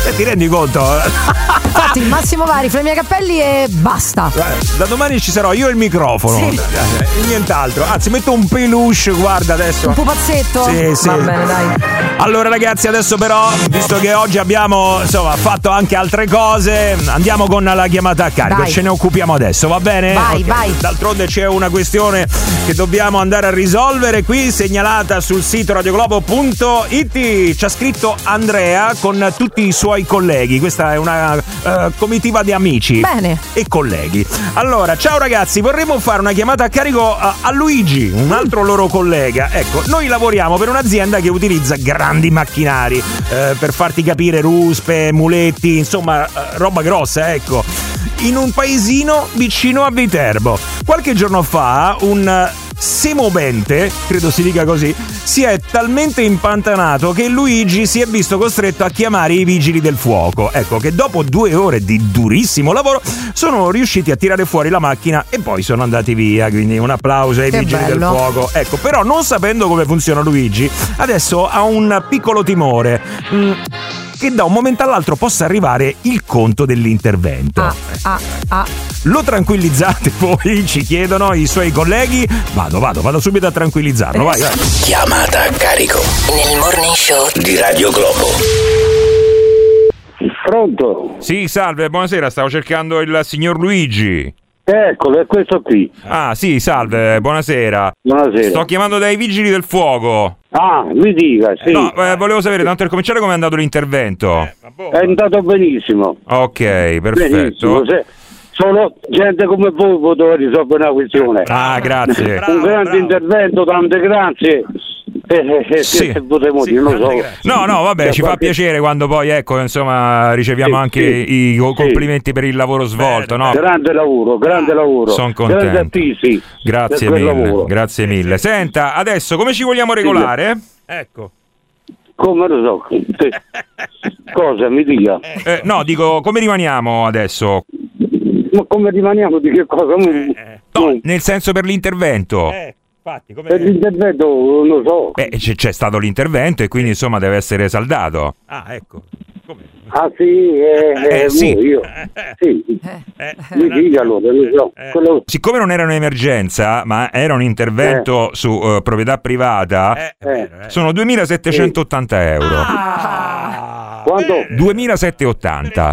Ti rendi conto? Infatti il massimo va, riflemi i capelli e basta. Da domani ci sarò io e il microfono. Sì. E nient'altro. Anzi, metto un peluche, guarda adesso. Un pupazzetto? Sì. Va bene, dai. Allora ragazzi, adesso però, visto che oggi abbiamo fatto anche altre cose, andiamo con la chiamata a carico. Dai. Ce ne occupiamo adesso, va bene? Vai, Okay. vai. D'altronde c'è una questione che dobbiamo andare a risolvere qui, segnalata sul sito radioglobo.it. Ci ha scritto Andrea con tutti i suoi colleghi. Questa è una comitiva di amici. Bene. E colleghi. Allora, ciao ragazzi, vorremmo fare una chiamata a carico a Luigi, un altro loro collega. Ecco, noi lavoriamo per un'azienda che utilizza grandi macchinari, per farti capire, ruspe, muletti, insomma, roba grossa, ecco. In un paesino vicino a Viterbo. Qualche giorno fa un semovente, credo si dica così, si è talmente impantanato che Luigi si è visto costretto a chiamare i vigili del fuoco. Ecco che dopo 2 ore di durissimo lavoro sono riusciti a tirare fuori la macchina e poi sono andati via, quindi un applauso ai vigili del fuoco. Ecco, però non sapendo come funziona Luigi, adesso ha un piccolo timore. Che da un momento all'altro possa arrivare il conto dell'intervento. Lo tranquillizzate voi? Ci chiedono i suoi colleghi. Vado subito a tranquillizzarlo. Vai. Chiamata a carico nel morning show di Radio Globo. Pronto? Sì, salve, buonasera, stavo cercando il signor Luigi. Eccolo, è questo qui. Ah, sì, salve, buonasera. Buonasera. Sto chiamando dai vigili del fuoco. Ah, mi dica, sì. No, volevo sapere, tanto per cominciare, come è andato l'intervento. È andato benissimo. Ok, perfetto. Benissimo. Solo gente come voi poteva risolvere una questione. Ah, grazie. Un grande intervento, tante grazie. Sì, potevo dire, non lo so. No, vabbè, ci fa piacere quando poi, ecco, insomma, riceviamo anche i complimenti per il lavoro svolto, no? Grande lavoro. Sono contento. Grazie mille. Senta, adesso come ci vogliamo regolare? Ecco. Come lo so? Cosa mi dica? No, dico, come rimaniamo adesso? Ma come rimaniamo di che cosa? No, nel senso per l'intervento. Infatti, per l'intervento non lo so. C'è stato l'intervento e quindi insomma deve essere saldato. Ah, ecco. Come? Ah sì, sì. Io. Sì. Mi dica allora, non so. Siccome non era un'emergenza, ma era un intervento su proprietà privata, sono 2.780 euro. Quanto? 2.780.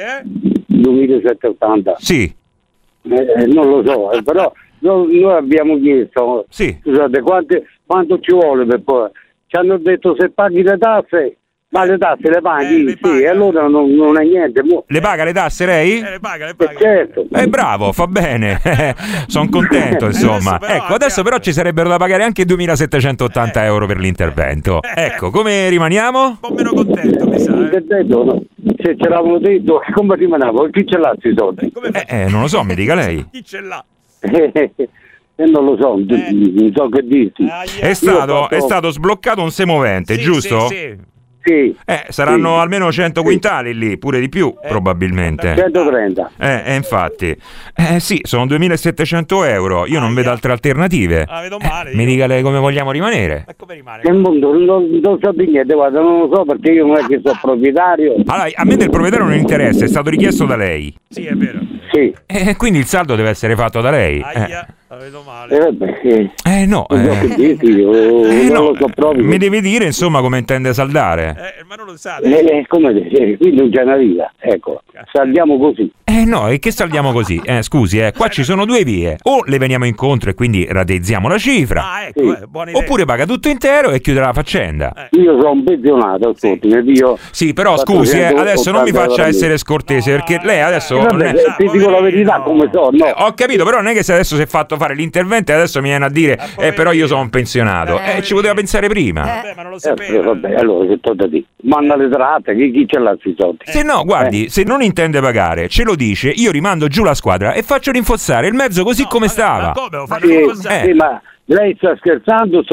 2.780? Sì. Non lo so, però noi abbiamo chiesto, scusate, quanto ci vuole per poi? Ci hanno detto se paghi le tasse, ma le tasse le paghi, e allora non è niente. Le paga le tasse lei? Le paga. Certo. Bravo, fa bene, sono contento insomma. Adesso però ci sarebbero da pagare anche 2.780 euro per l'intervento. Ecco, come rimaniamo? Un po' meno contento, mi sa. L'intervento, se ce l'avevano detto, come rimaniamo? Chi ce l'ha questi soldi? Non lo so, mi dica lei. Chi ce l'ha? Non lo so, non so che dirti. È stato sbloccato un semovente, giusto? Sì. Saranno almeno 100 quintali lì, pure di più probabilmente. 130. Infatti. Sì, sono 2.700 euro. Io non vedo altre alternative. Vedo male. Mi dica lei come vogliamo rimanere. Nel mondo non so di niente, guarda, non lo so perché io non è che sono proprietario. Allora, a me del proprietario non interessa, è stato richiesto da lei. Sì, è vero. Sì. Quindi il saldo deve essere fatto da lei. La vedo male. No. Non lo so proprio. Mi deve dire insomma come intende saldare. Ma non lo sa. Come quindi non c'è una via. Ecco, saldiamo così. No, e che saldiamo così? Scusi, qua ci sono due vie. O le veniamo incontro e quindi rateizziamo la cifra. Buona idea. Oppure paga tutto intero e chiude la faccenda. Io sono un pensionato, ascolti, io. Sì, però scusi, adesso non mi faccia essere scortese perché lei adesso. Ti dico la verità come so, no. Ho capito, però non è che se adesso si è fatto fare l'intervento e adesso mi viene a dire però io sono un pensionato. Ci poteva pensare prima. Ma non lo sapevo. Vabbè, allora che to da dire? Manda le trate, chi ce l'ha sui soldi? Se no, guardi, se non intende pagare, ce lo dice, io rimando giù la squadra e faccio rinforzare il mezzo così come stava. Ma come lo fanno? Ma lei sta scherzando?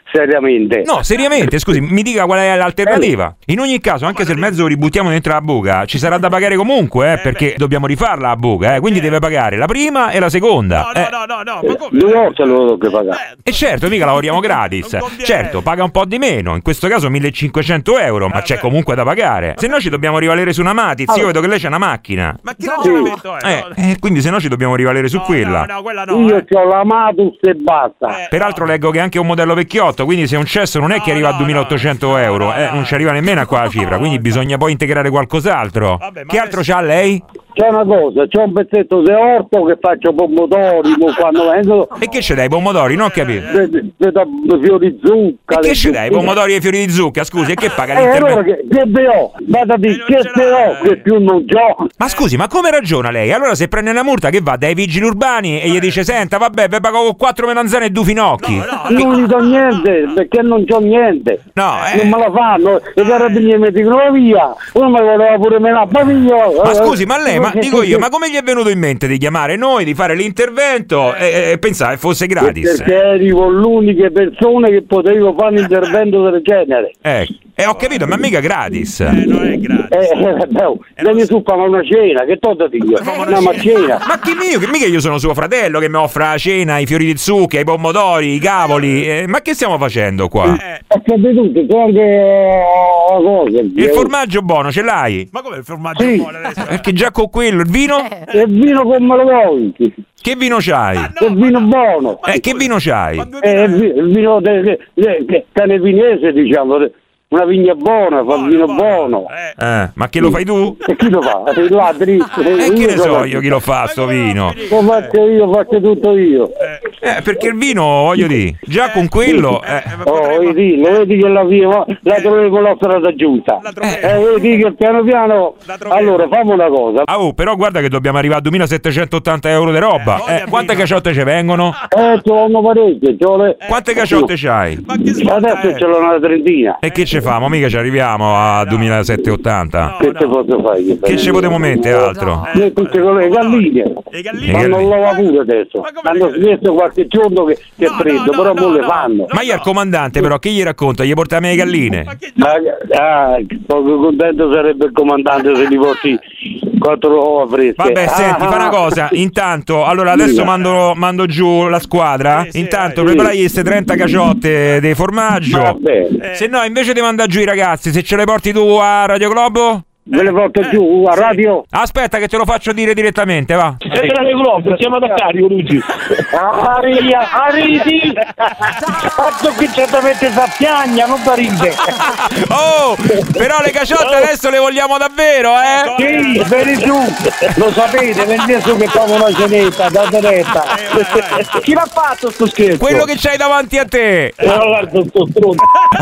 seriamente. No, seriamente, scusi, mi dica qual è l'alternativa. In ogni caso, anche se il mezzo lo ributtiamo dentro la buca, ci sarà da pagare comunque, perché dobbiamo rifarla la buca, quindi deve pagare la prima e la seconda. No, ma come? 2 volte lo devo pagare. E certo, mica lavoriamo gratis. Certo, paga un po' di meno, in questo caso 1.500 euro, ma c'è comunque da pagare. Se no ci dobbiamo rivalere su una Matiz, io vedo che lei c'ha una macchina. Ma che ragionamento è? Quindi se no ci dobbiamo rivalere su quella. No, io ho la Matus e basta. Peraltro leggo che è anche un modello vecchiotto, quindi se è un cesso non è che arriva a 2.800 euro, non ci arriva nemmeno a qua la cifra, quindi bisogna poi integrare qualcos'altro. Che altro c'ha lei? C'è una cosa, c'è un pezzetto di orto che faccio pomodori quando vengo. E che c'è dai pomodori? Non ho capito. Fiori di zucca. E che c'è dai pomodori e fiori di zucca? Scusi, e che paga l'intervento? Allora che ve ho? Vada di che te ho che più non c'ho. Ma scusi, ma come ragiona lei? Allora se prende una multa che va dai vigili urbani e gli dice senta vabbè vi pago con 4 melanzane e 2 finocchi. Non gli do niente perché non c'ho niente. No, non me la fanno. I carabinieri mi dicono via. Uno mi voleva pure menare via. Ma scusi, ma lei, ma dico io, ma come gli è venuto in mente di chiamare noi, di fare l'intervento e pensare fosse gratis? Perché eri con l'unica persona che potevo fare un intervento del genere. Ho capito, ma mica gratis. Non è gratis. Vieni su fare una cena, che todo io? Una cena. Ma che mio, che mica io sono suo fratello che mi offre la cena, i fiori di zucca, i pomodori, i cavoli. Ma che stiamo facendo qua? Capite tutti, c'è anche cosa. Il formaggio buono ce l'hai? Ma come il formaggio buono adesso? Perché già con quello, il vino? Il vino come lo vuoi? Che vino c'hai? Il vino buono. Che vino c'hai? Il vino canevinese, diciamo. Una vigna buona, fa il vino buono. Ma che lo fai tu? E chi lo fa? Là, dritto. E che ne so io chi lo fa sto vino? Lo faccio io, faccio tutto io. Perché il vino, voglio dire, già con quello... vedi che la via la troviamo la strada giusta. Vedi che piano piano... Allora, fammi una cosa. Però guarda che dobbiamo arrivare a 2.780 euro di roba. Quante caciotte ci vengono? C'ho parecchie. Quante caciotte c'hai? Adesso ce l'ho una trentina. E che ci famo? Mica ci arriviamo a 2.780. Che te posso fare? Che ci potremo mettere altro? Tutte con le galline. Ma non lo va pure adesso. Hanno smesso qualche giorno che è freddo, però non le fanno. Ma io al comandante però che gli racconta? Gli portiamo le galline? Poco contento sarebbe il comandante se gli porti 4 uova fresche. Vabbè, senti, fa una cosa. Intanto, allora adesso mando giù la squadra. Intanto preparagli queste 30 caciotte di formaggio. Se no, invece di mandare giù i ragazzi, se ce le porti tu a Radio Globo? Me le porto giù a radio? Aspetta che te lo faccio dire direttamente, va. Radio Globo, siamo da carico, Luigi. Aridi! Fatto che certamente sa piagna, non da ride. Però le caciotte adesso le vogliamo davvero, Sì, vieni giù. Lo sapete, venite su che famo una cenetta, da diretta. Chi l'ha fatto sto scherzo? Quello che c'hai davanti a te. Guarda sto stronzo.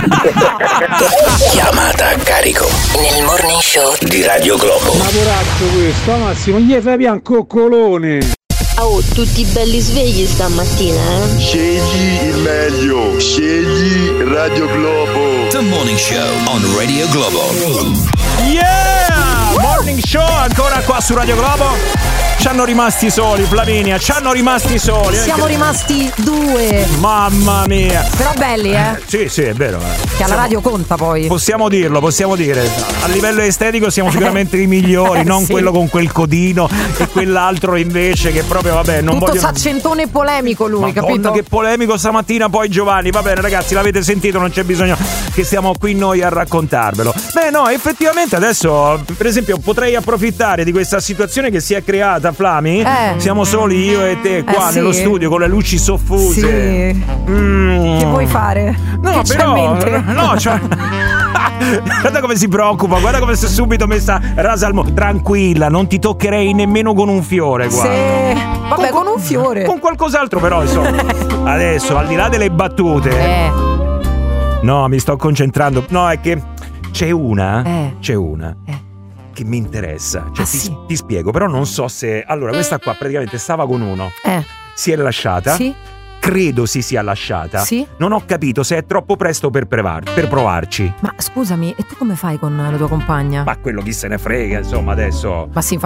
Chiamata a carico nel morning show di Radio Globo. Ma poraccio questo, Massimo, gli fai pian coccolone. Tutti belli svegli stamattina, Scegli il meglio, scegli Radio Globo. The Morning Show on Radio Globo. Yeah! Morning Show ancora qua su Radio Globo. C'hanno rimasti soli, Flaminia, c'hanno rimasti soli. Siamo rimasti 2. Mamma mia. Però belli, Sì, è vero. Che alla radio conta poi. Possiamo dire. A livello estetico siamo sicuramente i migliori, non quello con quel codino e quell'altro invece che proprio, vabbè, non tutto voglio... saccentone polemico lui, Madonna, capito? che polemico stamattina poi Giovanni. Va bene ragazzi, l'avete sentito, non c'è bisogno che stiamo qui noi a raccontarvelo. Beh no, effettivamente adesso per esempio potrei approfittare di questa situazione che si è creata, Flami. Siamo soli io e te qua nello studio con le luci soffuse. Sì. Che vuoi fare? No, che però c'è in mente? no, cioè guarda come si preoccupa, guarda come si è subito messa rasa al tranquilla, non ti toccherei nemmeno con un fiore, guarda. Sì. Vabbè, con un fiore. Con qualcos'altro però, insomma. Adesso, al di là delle battute. No, mi sto concentrando. No, è che c'è una che mi interessa. Cioè, ti spiego, però non so se... Allora, questa qua praticamente stava con uno. Si è lasciata. Sì. Credo si sia lasciata. Sì. Non ho capito se è troppo presto per provarci. Ma scusami, e tu come fai con la tua compagna? Ma quello chi se ne frega, insomma, adesso. Ma sì, infatti,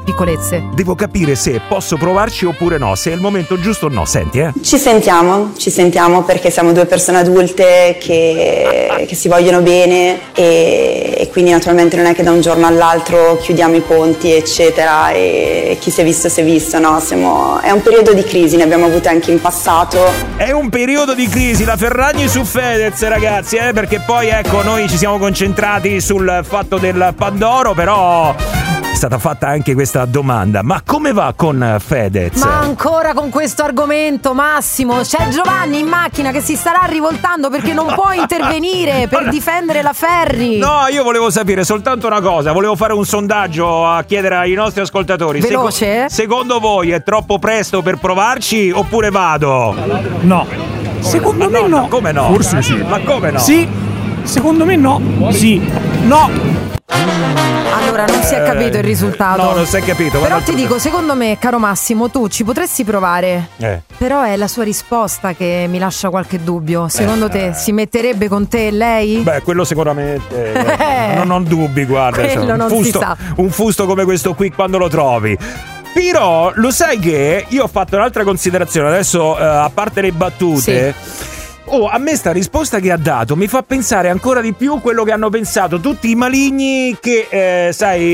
piccolezze. Devo capire se posso provarci oppure no, se è il momento giusto o no. Senti, Ci sentiamo perché siamo due persone adulte che si vogliono bene e quindi naturalmente non è che da un giorno all'altro chiudiamo i ponti eccetera, e chi si è visto, no? È un periodo di crisi, ne abbiamo avute anche in passato. È un periodo di crisi, la Ferragni su Fedez, ragazzi, perché poi ecco, noi ci siamo concentrati sul fatto del Pandoro, però è stata fatta anche questa domanda: ma come va con Fedez? Ma ancora con questo argomento, Massimo? C'è Giovanni in macchina che si starà rivoltando perché non può intervenire per difendere la Ferri. No, io volevo sapere soltanto una cosa, volevo fare un sondaggio a chiedere ai nostri ascoltatori. Veloce? Secondo voi è troppo presto per provarci oppure vado? No. Secondo me no. Come no? Forse sì. Ma come no? Sì. Secondo me no. Sì. No. Allora non si è capito il risultato. No, non si è capito. Però ti dico, secondo me, caro Massimo, tu ci potresti provare. Però è la sua risposta che mi lascia qualche dubbio. Secondo te si metterebbe con te lei? Beh, quello sicuramente. Non dubbi, guarda. Quello non si sa. Un fusto come questo qui quando lo trovi. Però lo sai che io ho fatto un'altra considerazione. Adesso, a parte le battute, a me sta risposta che ha dato mi fa pensare ancora di più quello che hanno pensato tutti i maligni che,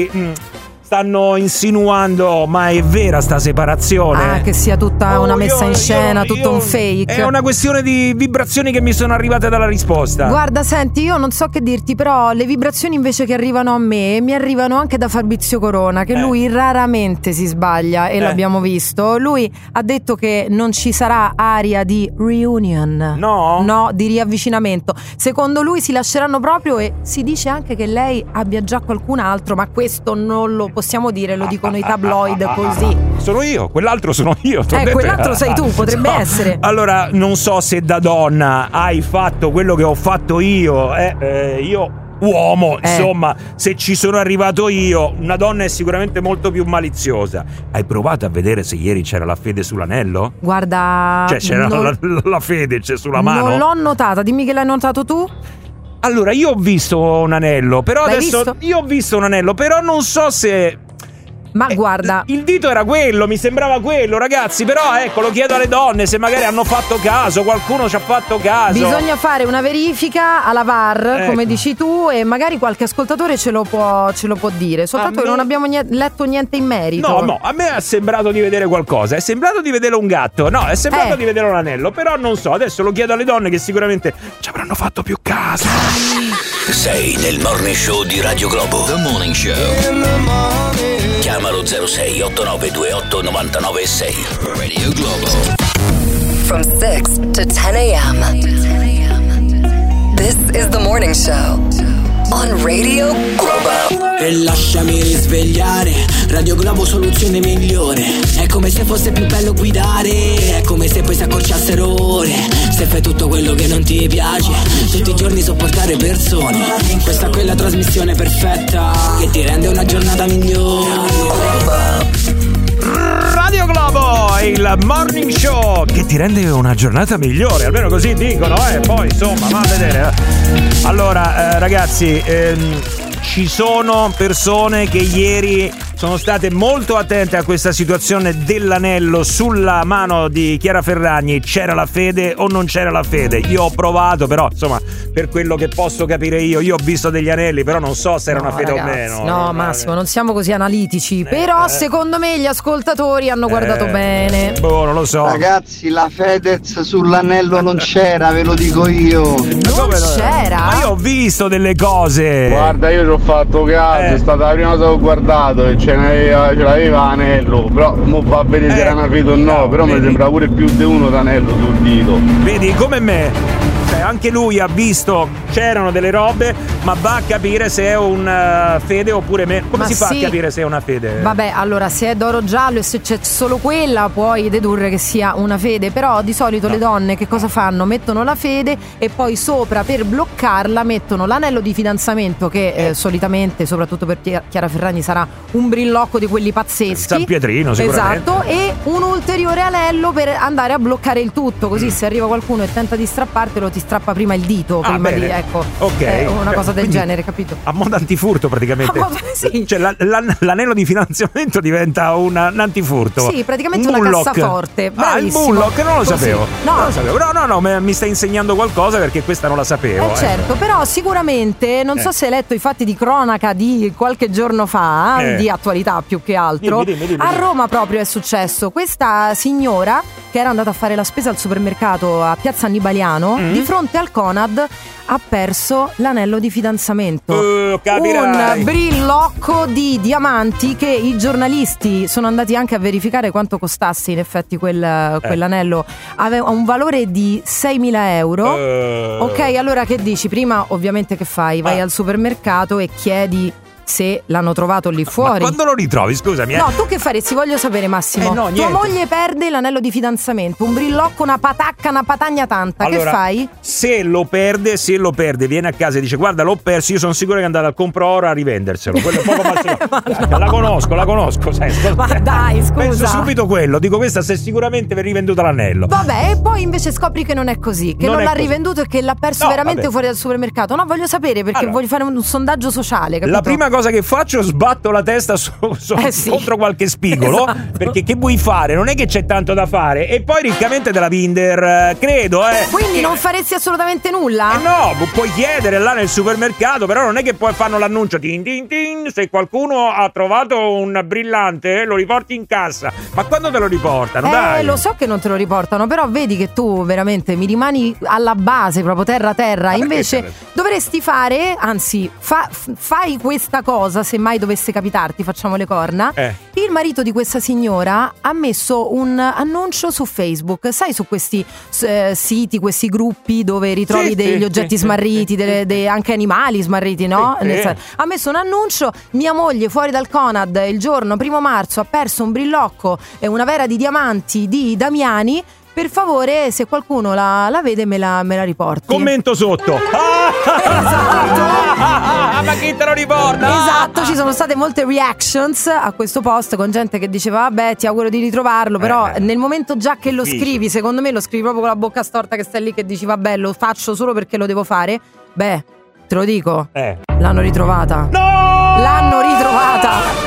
stanno insinuando, ma è vera sta separazione? Che sia tutta una messa in scena, tutto un fake. È una questione di vibrazioni che mi sono arrivate dalla risposta. Guarda, senti, io non so che dirti, però le vibrazioni invece che arrivano a me mi arrivano anche da Fabrizio Corona, che lui raramente si sbaglia e l'abbiamo visto. Lui ha detto che non ci sarà aria di reunion. No, di riavvicinamento. Secondo lui si lasceranno proprio, e si dice anche che lei abbia già qualcun altro, ma questo non lo possiamo dire, lo dicono i tabloid così. Sono io, quell'altro sono io. Quell'altro sei tu, potrebbe essere. Allora, non so se da donna hai fatto quello che ho fatto io, io uomo, insomma, se ci sono arrivato io, una donna è sicuramente molto più maliziosa. Hai provato a vedere se ieri c'era la fede sull'anello? Guarda, cioè c'era la fede, c'è sulla mano? Non l'ho notata, dimmi che l'hai notato tu. Allora, io ho visto un anello, però io ho visto un anello, però non so se... Ma guarda, il dito era quello, mi sembrava quello, ragazzi, però ecco, lo chiedo alle donne se magari hanno fatto caso, qualcuno ci ha fatto caso. Bisogna fare una verifica alla VAR, come dici tu, e magari qualche ascoltatore ce lo può dire, soltanto che non abbiamo letto niente in merito. No, a me è sembrato di vedere qualcosa, è sembrato di vedere un gatto, no, è sembrato di vedere un anello, però non so, adesso lo chiedo alle donne che sicuramente ci avranno fatto più caso. Sei nel Morning Show di Radio Globo. The Morning Show. Chiamalo 06 8928 996. Radio Globo. From 6 to 10 a.m. This is the Morning Show on Radio Globo. E lasciami risvegliare, Radio Globo soluzione migliore. È come se fosse più bello guidare, è come se poi si accorciassero ore. Se fai tutto quello che non ti piace, tutti i giorni sopportare persone. Questa è quella trasmissione perfetta che ti rende una giornata migliore. Radio Globo, il Morning Show che ti rende una giornata migliore, almeno così dicono, poi insomma, va a vedere. Allora, ragazzi, ci sono persone che ieri sono state molto attente a questa situazione dell'anello sulla mano di Chiara Ferragni. C'era la fede o non c'era la fede? Io ho provato, però insomma, per quello che posso capire io ho visto degli anelli, però non so se era una fede o meno. No, Massimo, non siamo così analitici, però secondo me gli ascoltatori hanno guardato bene. Non lo so. Ragazzi, la Fedez sull'anello non c'era, ve lo dico io. Non c'era? Ma io ho visto delle cose. Guarda, io ci ho fatto caso, è stata la prima cosa che ho guardato e ce l'aveva anello, però mo va a vedere se era una fede o no, però mi sembra pure più di uno d'anello sul dito. Vedi, come me. Anche lui ha visto, c'erano delle robe, ma va a capire se è un fede oppure meno. Come si fa a capire se è una fede? Vabbè, allora, se è d'oro giallo e se c'è solo quella, puoi dedurre che sia una fede. Però di solito le donne che cosa fanno? Mettono la fede e poi sopra, per bloccarla, mettono l'anello di fidanzamento, che solitamente, soprattutto per Chiara Ferragni, sarà un brillocco di quelli pazzeschi. San Pietrino, sicuramente. Esatto, e un ulteriore anello per andare a bloccare il tutto, così se arriva qualcuno e tenta di strappartelo ti ti strappa prima il dito, prima bene. di, ecco, Ok. una cosa del Quindi, genere, capito? A modo antifurto praticamente. Sì. Cioè l'anello di finanziamento diventa un antifurto. Sì, praticamente Un una Bullock. cassaforte. Il Bravissimo. Bullock non lo Così. sapevo. No. Non lo sapevo. No, mi stai insegnando qualcosa perché questa non la sapevo. Certo, però sicuramente, non so se hai letto i fatti di cronaca di qualche giorno fa, di attualità più che altro. Dimmi. A Roma proprio è successo. Questa signora che era andata a fare la spesa al supermercato a Piazza Annibaliano, di fronte al Conad ha perso l'anello di fidanzamento. Capirai. Un brillocco di diamanti che i giornalisti sono andati anche a verificare quanto costasse in effetti quell'anello. Aveva un valore di 6.000 euro. Ok, allora che dici? Prima ovviamente che fai? Vai al supermercato e chiedi se l'hanno trovato lì fuori. Ma quando lo ritrovi, scusami? No, tu che faresti? Voglio sapere, Massimo. No, tua niente. moglie perde l'anello di fidanzamento, un brillocco, una patacca, una patagna tanta. Allora, che fai? Se lo perde, viene a casa e dice: guarda, l'ho perso, io sono sicuro che è andato al compro oro a rivenderselo. Quello è poco La conosco, sai. Ma dai, scusa. Penso subito quello. Dico, questa se sicuramente vi è rivenduta l'anello. Vabbè, e poi invece scopri che non è così, che non l'ha rivenduto e che l'ha perso veramente fuori dal supermercato. No, voglio sapere perché voglio fare un sondaggio sociale, capito? La prima cosa che faccio, sbatto la testa contro qualche spigolo, perché che vuoi fare? Non è che c'è tanto da fare. E poi riccamente della Binder, credo, Quindi non faresti assolutamente nulla? No, puoi chiedere là nel supermercato, però non è che poi fanno l'annuncio tin tin tin, se qualcuno ha trovato un brillante lo riporti in cassa. Ma quando te lo riportano? Dai. Lo so che non te lo riportano, però vedi che tu veramente mi rimani alla base, proprio terra. Invece dovresti fare, anzi fai questa cosa, se mai dovesse capitarti, facciamo le corna. Il marito di questa signora ha messo un annuncio su Facebook, sai, su questi siti, questi gruppi dove ritrovi degli oggetti smarriti, anche animali smarriti, no? Ha messo un annuncio: mia moglie fuori dal Conad il giorno 1 marzo ha perso un brillocco e una vera di diamanti di Damiani. Per favore, se qualcuno la vede, me la riporti. Commento sotto. Esatto. Ma chi te lo riporta? Esatto, ci sono state molte reactions a questo post con gente che diceva: vabbè, ti auguro di ritrovarlo. Però nel momento già che lo scrivi, secondo me lo scrivi proprio con la bocca storta, che stai lì che dici: vabbè, lo faccio solo perché lo devo fare. Beh, te lo dico, l'hanno ritrovata. No! L'hanno ritrovata.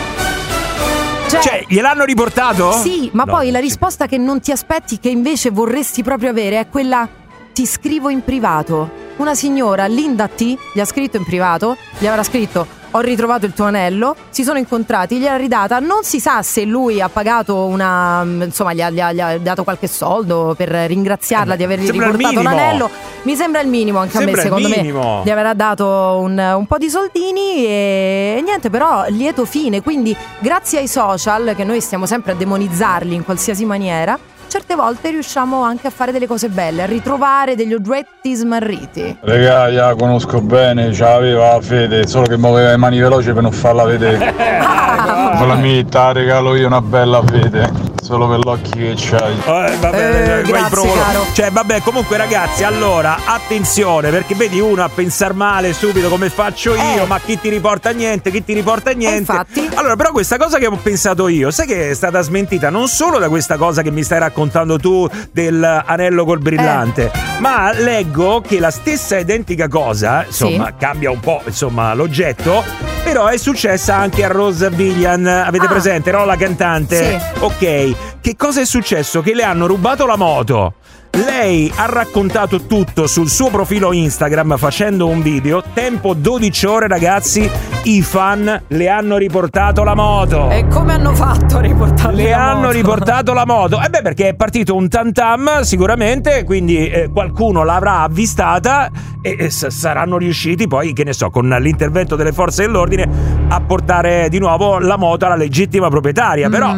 Cioè, gliel'hanno riportato? Sì, ma poi la risposta che non ti aspetti, che invece vorresti proprio avere, è quella: ti scrivo in privato. Una signora, Linda T, gli ha scritto in privato, gli avrà scritto: ho ritrovato il tuo anello, si sono incontrati, gliel'ha ridata. Non si sa se lui ha pagato insomma gli ha dato qualche soldo per ringraziarla di avergli riportato l'anello. Mi sembra il minimo anche a me, secondo me gli avrà dato un po' di soldini e niente, però lieto fine. Quindi grazie ai social, che noi stiamo sempre a demonizzarli in qualsiasi maniera, certe volte riusciamo anche a fare delle cose belle, a ritrovare degli oggetti smarriti. Regà, la conosco bene, ce l'aveva la Fede, solo che muoveva le mani veloci per non farla vedere. Con la mia regalo io una bella Fede. Solo per l'occhio che c'hai. Vabbè, grazie, caro. Cioè, vabbè, comunque ragazzi, allora, attenzione, perché vedi uno a pensare male subito come faccio io, ma chi ti riporta niente, Infatti. Allora, però questa cosa che ho pensato io, sai che è stata smentita non solo da questa cosa che mi stai raccontando tu del anello col brillante, ma leggo che la stessa identica cosa, insomma, cambia un po', insomma, l'oggetto, però è successa anche a Rose Villain. Avete presente, no? La cantante? Sì. Ok. Che cosa è successo? Che le hanno rubato la moto. Lei ha raccontato tutto sul suo profilo Instagram facendo un video. Tempo 12 ore, ragazzi. I fan le hanno riportato la moto. E come hanno fatto a riportarle Le la hanno moto? riportato la moto. Perché è partito un tam-tam sicuramente, quindi qualcuno l'avrà avvistata e saranno riusciti poi, che ne so, con l'intervento delle forze dell'ordine a portare di nuovo la moto alla legittima proprietaria. Però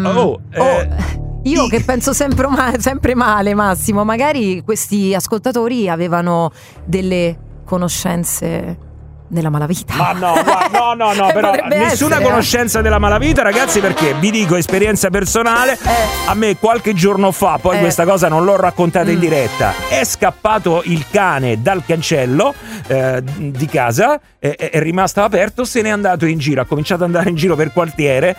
io che penso sempre male, Massimo, magari questi ascoltatori avevano delle conoscenze della malavita. Ma no, però nessuna conoscenza della malavita, ragazzi, perché vi dico, esperienza personale, a me qualche giorno fa, poi questa cosa non l'ho raccontata in diretta, è scappato il cane dal cancello di casa, è rimasto aperto, se n'è andato in giro, ha cominciato ad andare in giro per quartiere.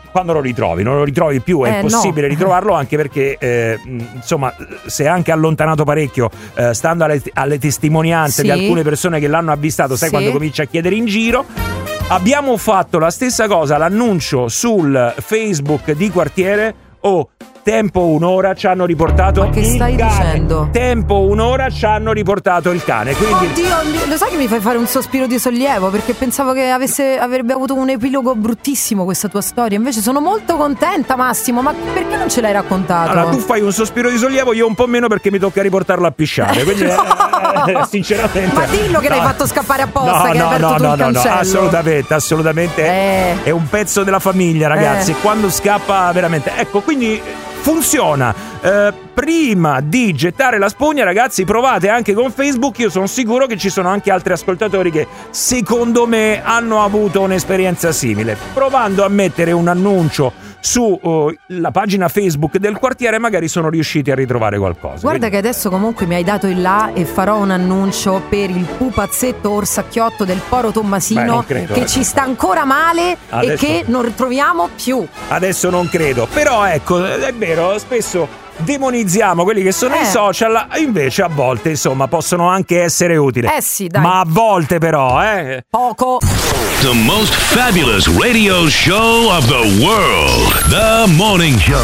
quando lo ritrovi, non lo ritrovi più, è impossibile ritrovarlo, anche perché insomma, si è anche allontanato parecchio, stando alle testimonianze di alcune persone che l'hanno avvistato, sai quando cominci a chiedere in giro. Abbiamo fatto la stessa cosa, l'annuncio sul Facebook di quartiere. Tempo un'ora ci hanno riportato Ma che stai dicendo? Tempo un'ora ci hanno riportato il cane. Quindi... Oddio, lo sai che mi fai fare un sospiro di sollievo, perché pensavo che avrebbe avuto un epilogo bruttissimo questa tua storia. Invece sono molto contenta, Massimo. Ma perché non ce l'hai raccontato? Allora, tu fai un sospiro di sollievo, io un po' meno, perché mi tocca riportarlo a pisciare. Quindi sinceramente. Ma dillo che l'hai fatto scappare apposta, che hai aperto tu il cancello. Assolutamente. È un pezzo della famiglia, ragazzi. Quando scappa veramente. Ecco, quindi funziona. Prima di gettare la spugna, ragazzi, provate anche con Facebook. Io sono sicuro che ci sono anche altri ascoltatori che secondo me hanno avuto un'esperienza simile, provando a mettere un annuncio su la pagina Facebook del quartiere, magari sono riusciti a ritrovare qualcosa. Guarda che adesso comunque mi hai dato il là e farò un annuncio per il pupazzetto orsacchiotto del Poro Tommasino, che ci sta ancora male adesso, e che non ritroviamo più. Adesso non credo, però ecco, è vero, spesso demonizziamo quelli che sono i social, invece a volte insomma possono anche essere utili. Sì, dai. Ma a volte però poco. The most fabulous radio show of the world. The Morning Show.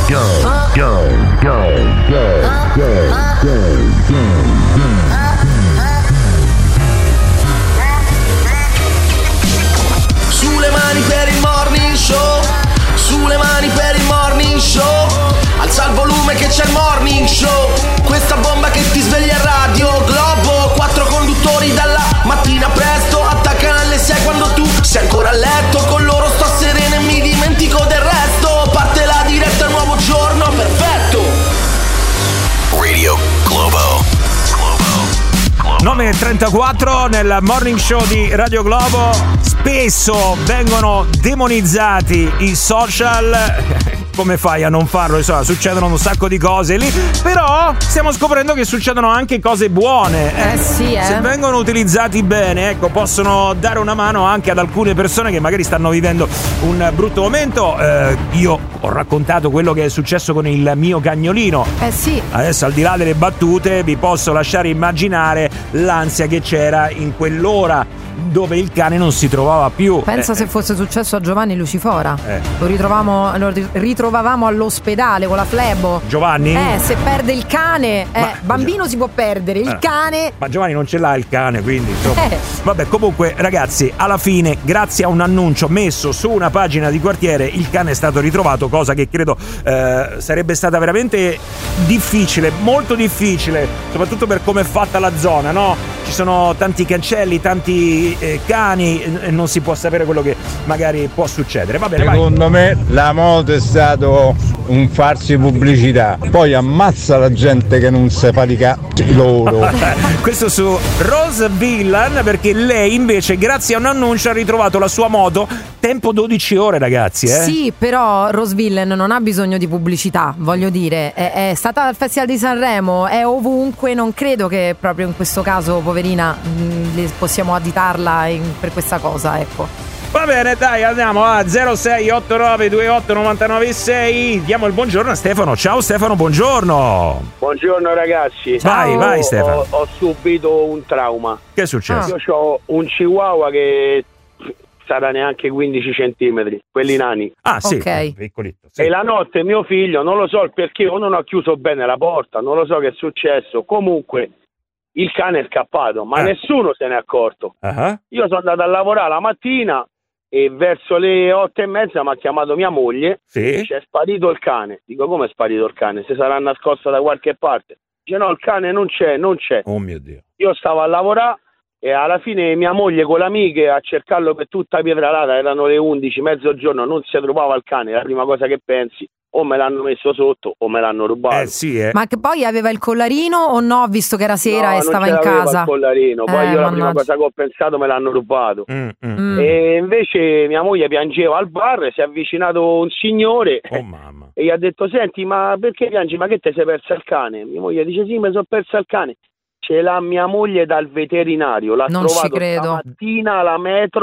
Sulle mani per il morning show. Sulle mani per il morning show. Alza il volume che c'è il morning show. Questa bomba che ti sveglia a Radio Globo. 4 conduttori dalla mattina presto attaccano alle 6 quando tu sei ancora a letto. Con loro sto sereno e mi dimentico del resto. Parte la diretta, nuovo giorno perfetto. Radio Globo. 9:34 nel morning show di Radio Globo. Spesso vengono demonizzati i social. Come fai a non farlo? Insomma, succedono un sacco di cose lì, però stiamo scoprendo che succedono anche cose buone. Se vengono utilizzati bene, ecco, possono dare una mano anche ad alcune persone che magari stanno vivendo un brutto momento. Io ho raccontato quello che è successo con il mio cagnolino. Adesso, al di là delle battute, vi posso lasciare immaginare l'ansia che c'era in quell'ora dove il cane non si trovava più. Pensa se fosse successo a Giovanni Lucifora. Lo ritrovavamo all'ospedale con la flebo. Giovanni? Se perde il cane, bambino si può perdere, il cane. Ma Giovanni non ce l'ha il cane, quindi insomma. Vabbè, comunque ragazzi, alla fine, grazie a un annuncio messo su una pagina di quartiere, il cane è stato ritrovato, cosa che credo sarebbe stata veramente difficile, molto difficile, soprattutto per come è fatta la zona, no? Ci sono tanti cancelli, tanti cani, e non si può sapere quello che magari può succedere. Va bene, secondo me la moto è stato un farsi pubblicità, poi ammazza la gente che non si fa di loro. Questo su Rose Villan, perché lei invece grazie a un annuncio ha ritrovato la sua moto tempo 12 ore, ragazzi. Sì, però Rose Villan non ha bisogno di pubblicità, voglio dire, è stata al Festival di Sanremo, è ovunque, non credo che proprio in questo caso, poverina, possiamo additarla per questa cosa, ecco. Va bene, dai, andiamo a 0689289996. Diamo il buongiorno a Stefano. Ciao Stefano, buongiorno. Buongiorno ragazzi. Vai Stefano. Ho subito un trauma. Che è successo? Io ho un chihuahua che sarà neanche 15 centimetri, quelli nani. Sì, okay. Piccolito. Sì. E la notte mio figlio, non lo so il perché, o non ho chiuso bene la porta, non lo so che è successo. Comunque il cane è scappato, ma nessuno se n'è accorto. Io sono andato a lavorare la mattina e verso le 8:30 mi ha chiamato mia moglie. C'è sparito il cane. Dico, come è sparito il cane? Si sarà nascosto da qualche parte. Dice, no, il cane non c'è. Oh mio Dio. Io stavo a lavorare e alla fine mia moglie con le amiche a cercarlo per tutta Pietralata, erano le 11, mezzogiorno, non si trovava il cane. La prima cosa che pensi, o me l'hanno messo sotto o me l'hanno rubato. Ma che poi aveva il collarino o no, visto che era sera e stava in casa? Il collarino. Poi io la prima cosa che ho pensato, me l'hanno rubato. E invece mia moglie piangeva al bar, si è avvicinato un signore e gli ha detto, senti, ma perché piangi? Ma che ti sei persa il cane? Mia moglie dice, sì, mi sono persa il cane. Ce l'ha mia moglie dal veterinario, l'ha non trovato ci credo. stamattina alla metro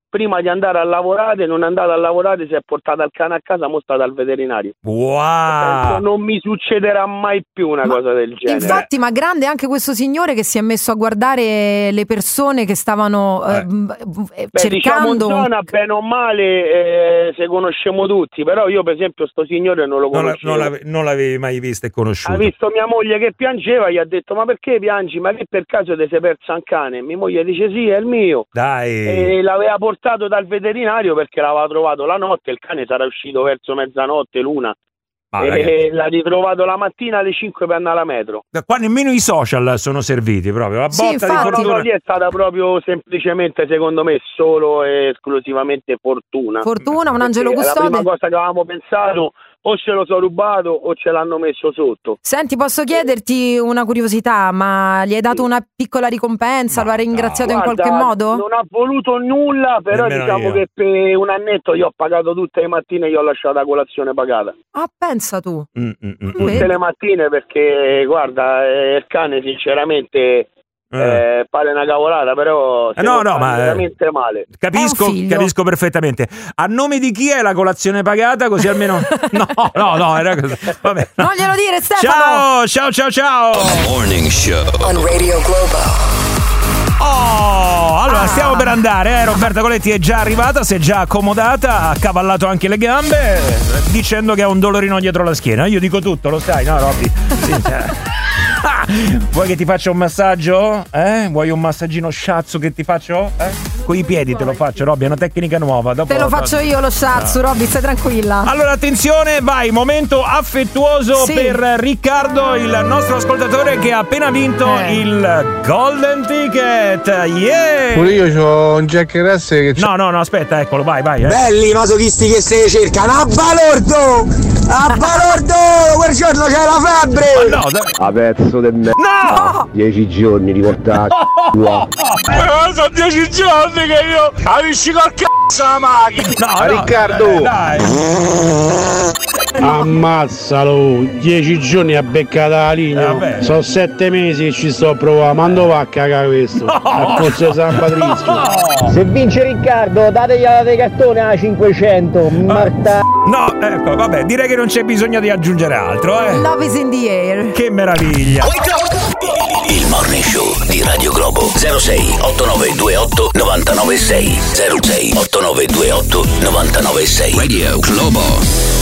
prima di andare a lavorare, non è andata a lavorare, si è portata il cane a casa, mo sta dal veterinario. Wow! Non mi succederà mai più una cosa del genere. Infatti, ma grande anche questo signore che si è messo a guardare le persone che stavano cercando. Diciamo, zona, bene o male, se conosciamo tutti, però io per esempio sto signore non lo conoscevo. Non l'avevi mai visto e conosciuto? Ha visto mia moglie che piangeva, gli ha detto: ma perché piangi? Ma che per caso ti sei persa un cane? Mia moglie dice: sì, è il mio. Dai. E l'aveva portato dal veterinario perché l'aveva trovato la notte, il cane sarà uscito verso mezzanotte, l'una. E l'ha ritrovato la mattina alle 5 per andare alla metro. Da qua nemmeno i social sono serviti proprio. La botta di fortuna è stata proprio semplicemente, secondo me, solo e esclusivamente fortuna. Fortuna, un angelo custode. La prima cosa che avevamo pensato: o ce lo sono rubato o ce l'hanno messo sotto. Senti, posso chiederti una curiosità, ma gli hai dato una piccola ricompensa? Lo hai ringraziato in qualche modo? Non ha voluto nulla, però nemmeno diciamo io. Che per un annetto io ho pagato tutte le mattine e gli ho lasciato la colazione pagata. Ah, pensa tu. Tutte le mattine, perché guarda, il cane sinceramente pare una cavolata, però ma veramente male. Capisco perfettamente. A nome di chi è la colazione pagata? Così almeno no, era così. Vabbè, no. Non glielo dire, Stefano. Ciao. Morning Show on Radio Globo. Allora stiamo per andare, Roberta Coletti è già arrivata, si è già accomodata, ha cavallato anche le gambe dicendo che ha un dolorino dietro la schiena. Io dico tutto, lo sai, no Robby? Sì, vuoi che ti faccia un massaggio? Vuoi un massaggino shiatsu che ti faccio? Con i piedi te lo faccio, Robby, è una tecnica nuova. Dopo te lo faccio io lo shiatsu, Robby, stai tranquilla. Allora attenzione, vai, momento affettuoso per Riccardo, il nostro ascoltatore che ha appena vinto il Golden Ticket. Yeah! Pure io ho un Jack Russell che No, aspetta, eccolo, vai. Belli masochisti che se cercano. A balordo! Quel giorno c'è la febbre! A pezzo del No! 10 giorni riportati. Sono 10 giorni che io avesci col c***o la macchina! Riccardo! Dai! Ammazzalo, 10 giorni a beccata la linea. Sono 7 mesi che ci sto provando. Mando va a cagare questo. A Pozzo San Patrizio. Se vince Riccardo, dategli dei cartone a 500. Marta. No, ecco, vabbè, direi che non c'è bisogno di aggiungere altro, Love is in the air. Che meraviglia. Il Morning Show di Radio Globo. 06 8928 996 06 8928 996 Radio Globo.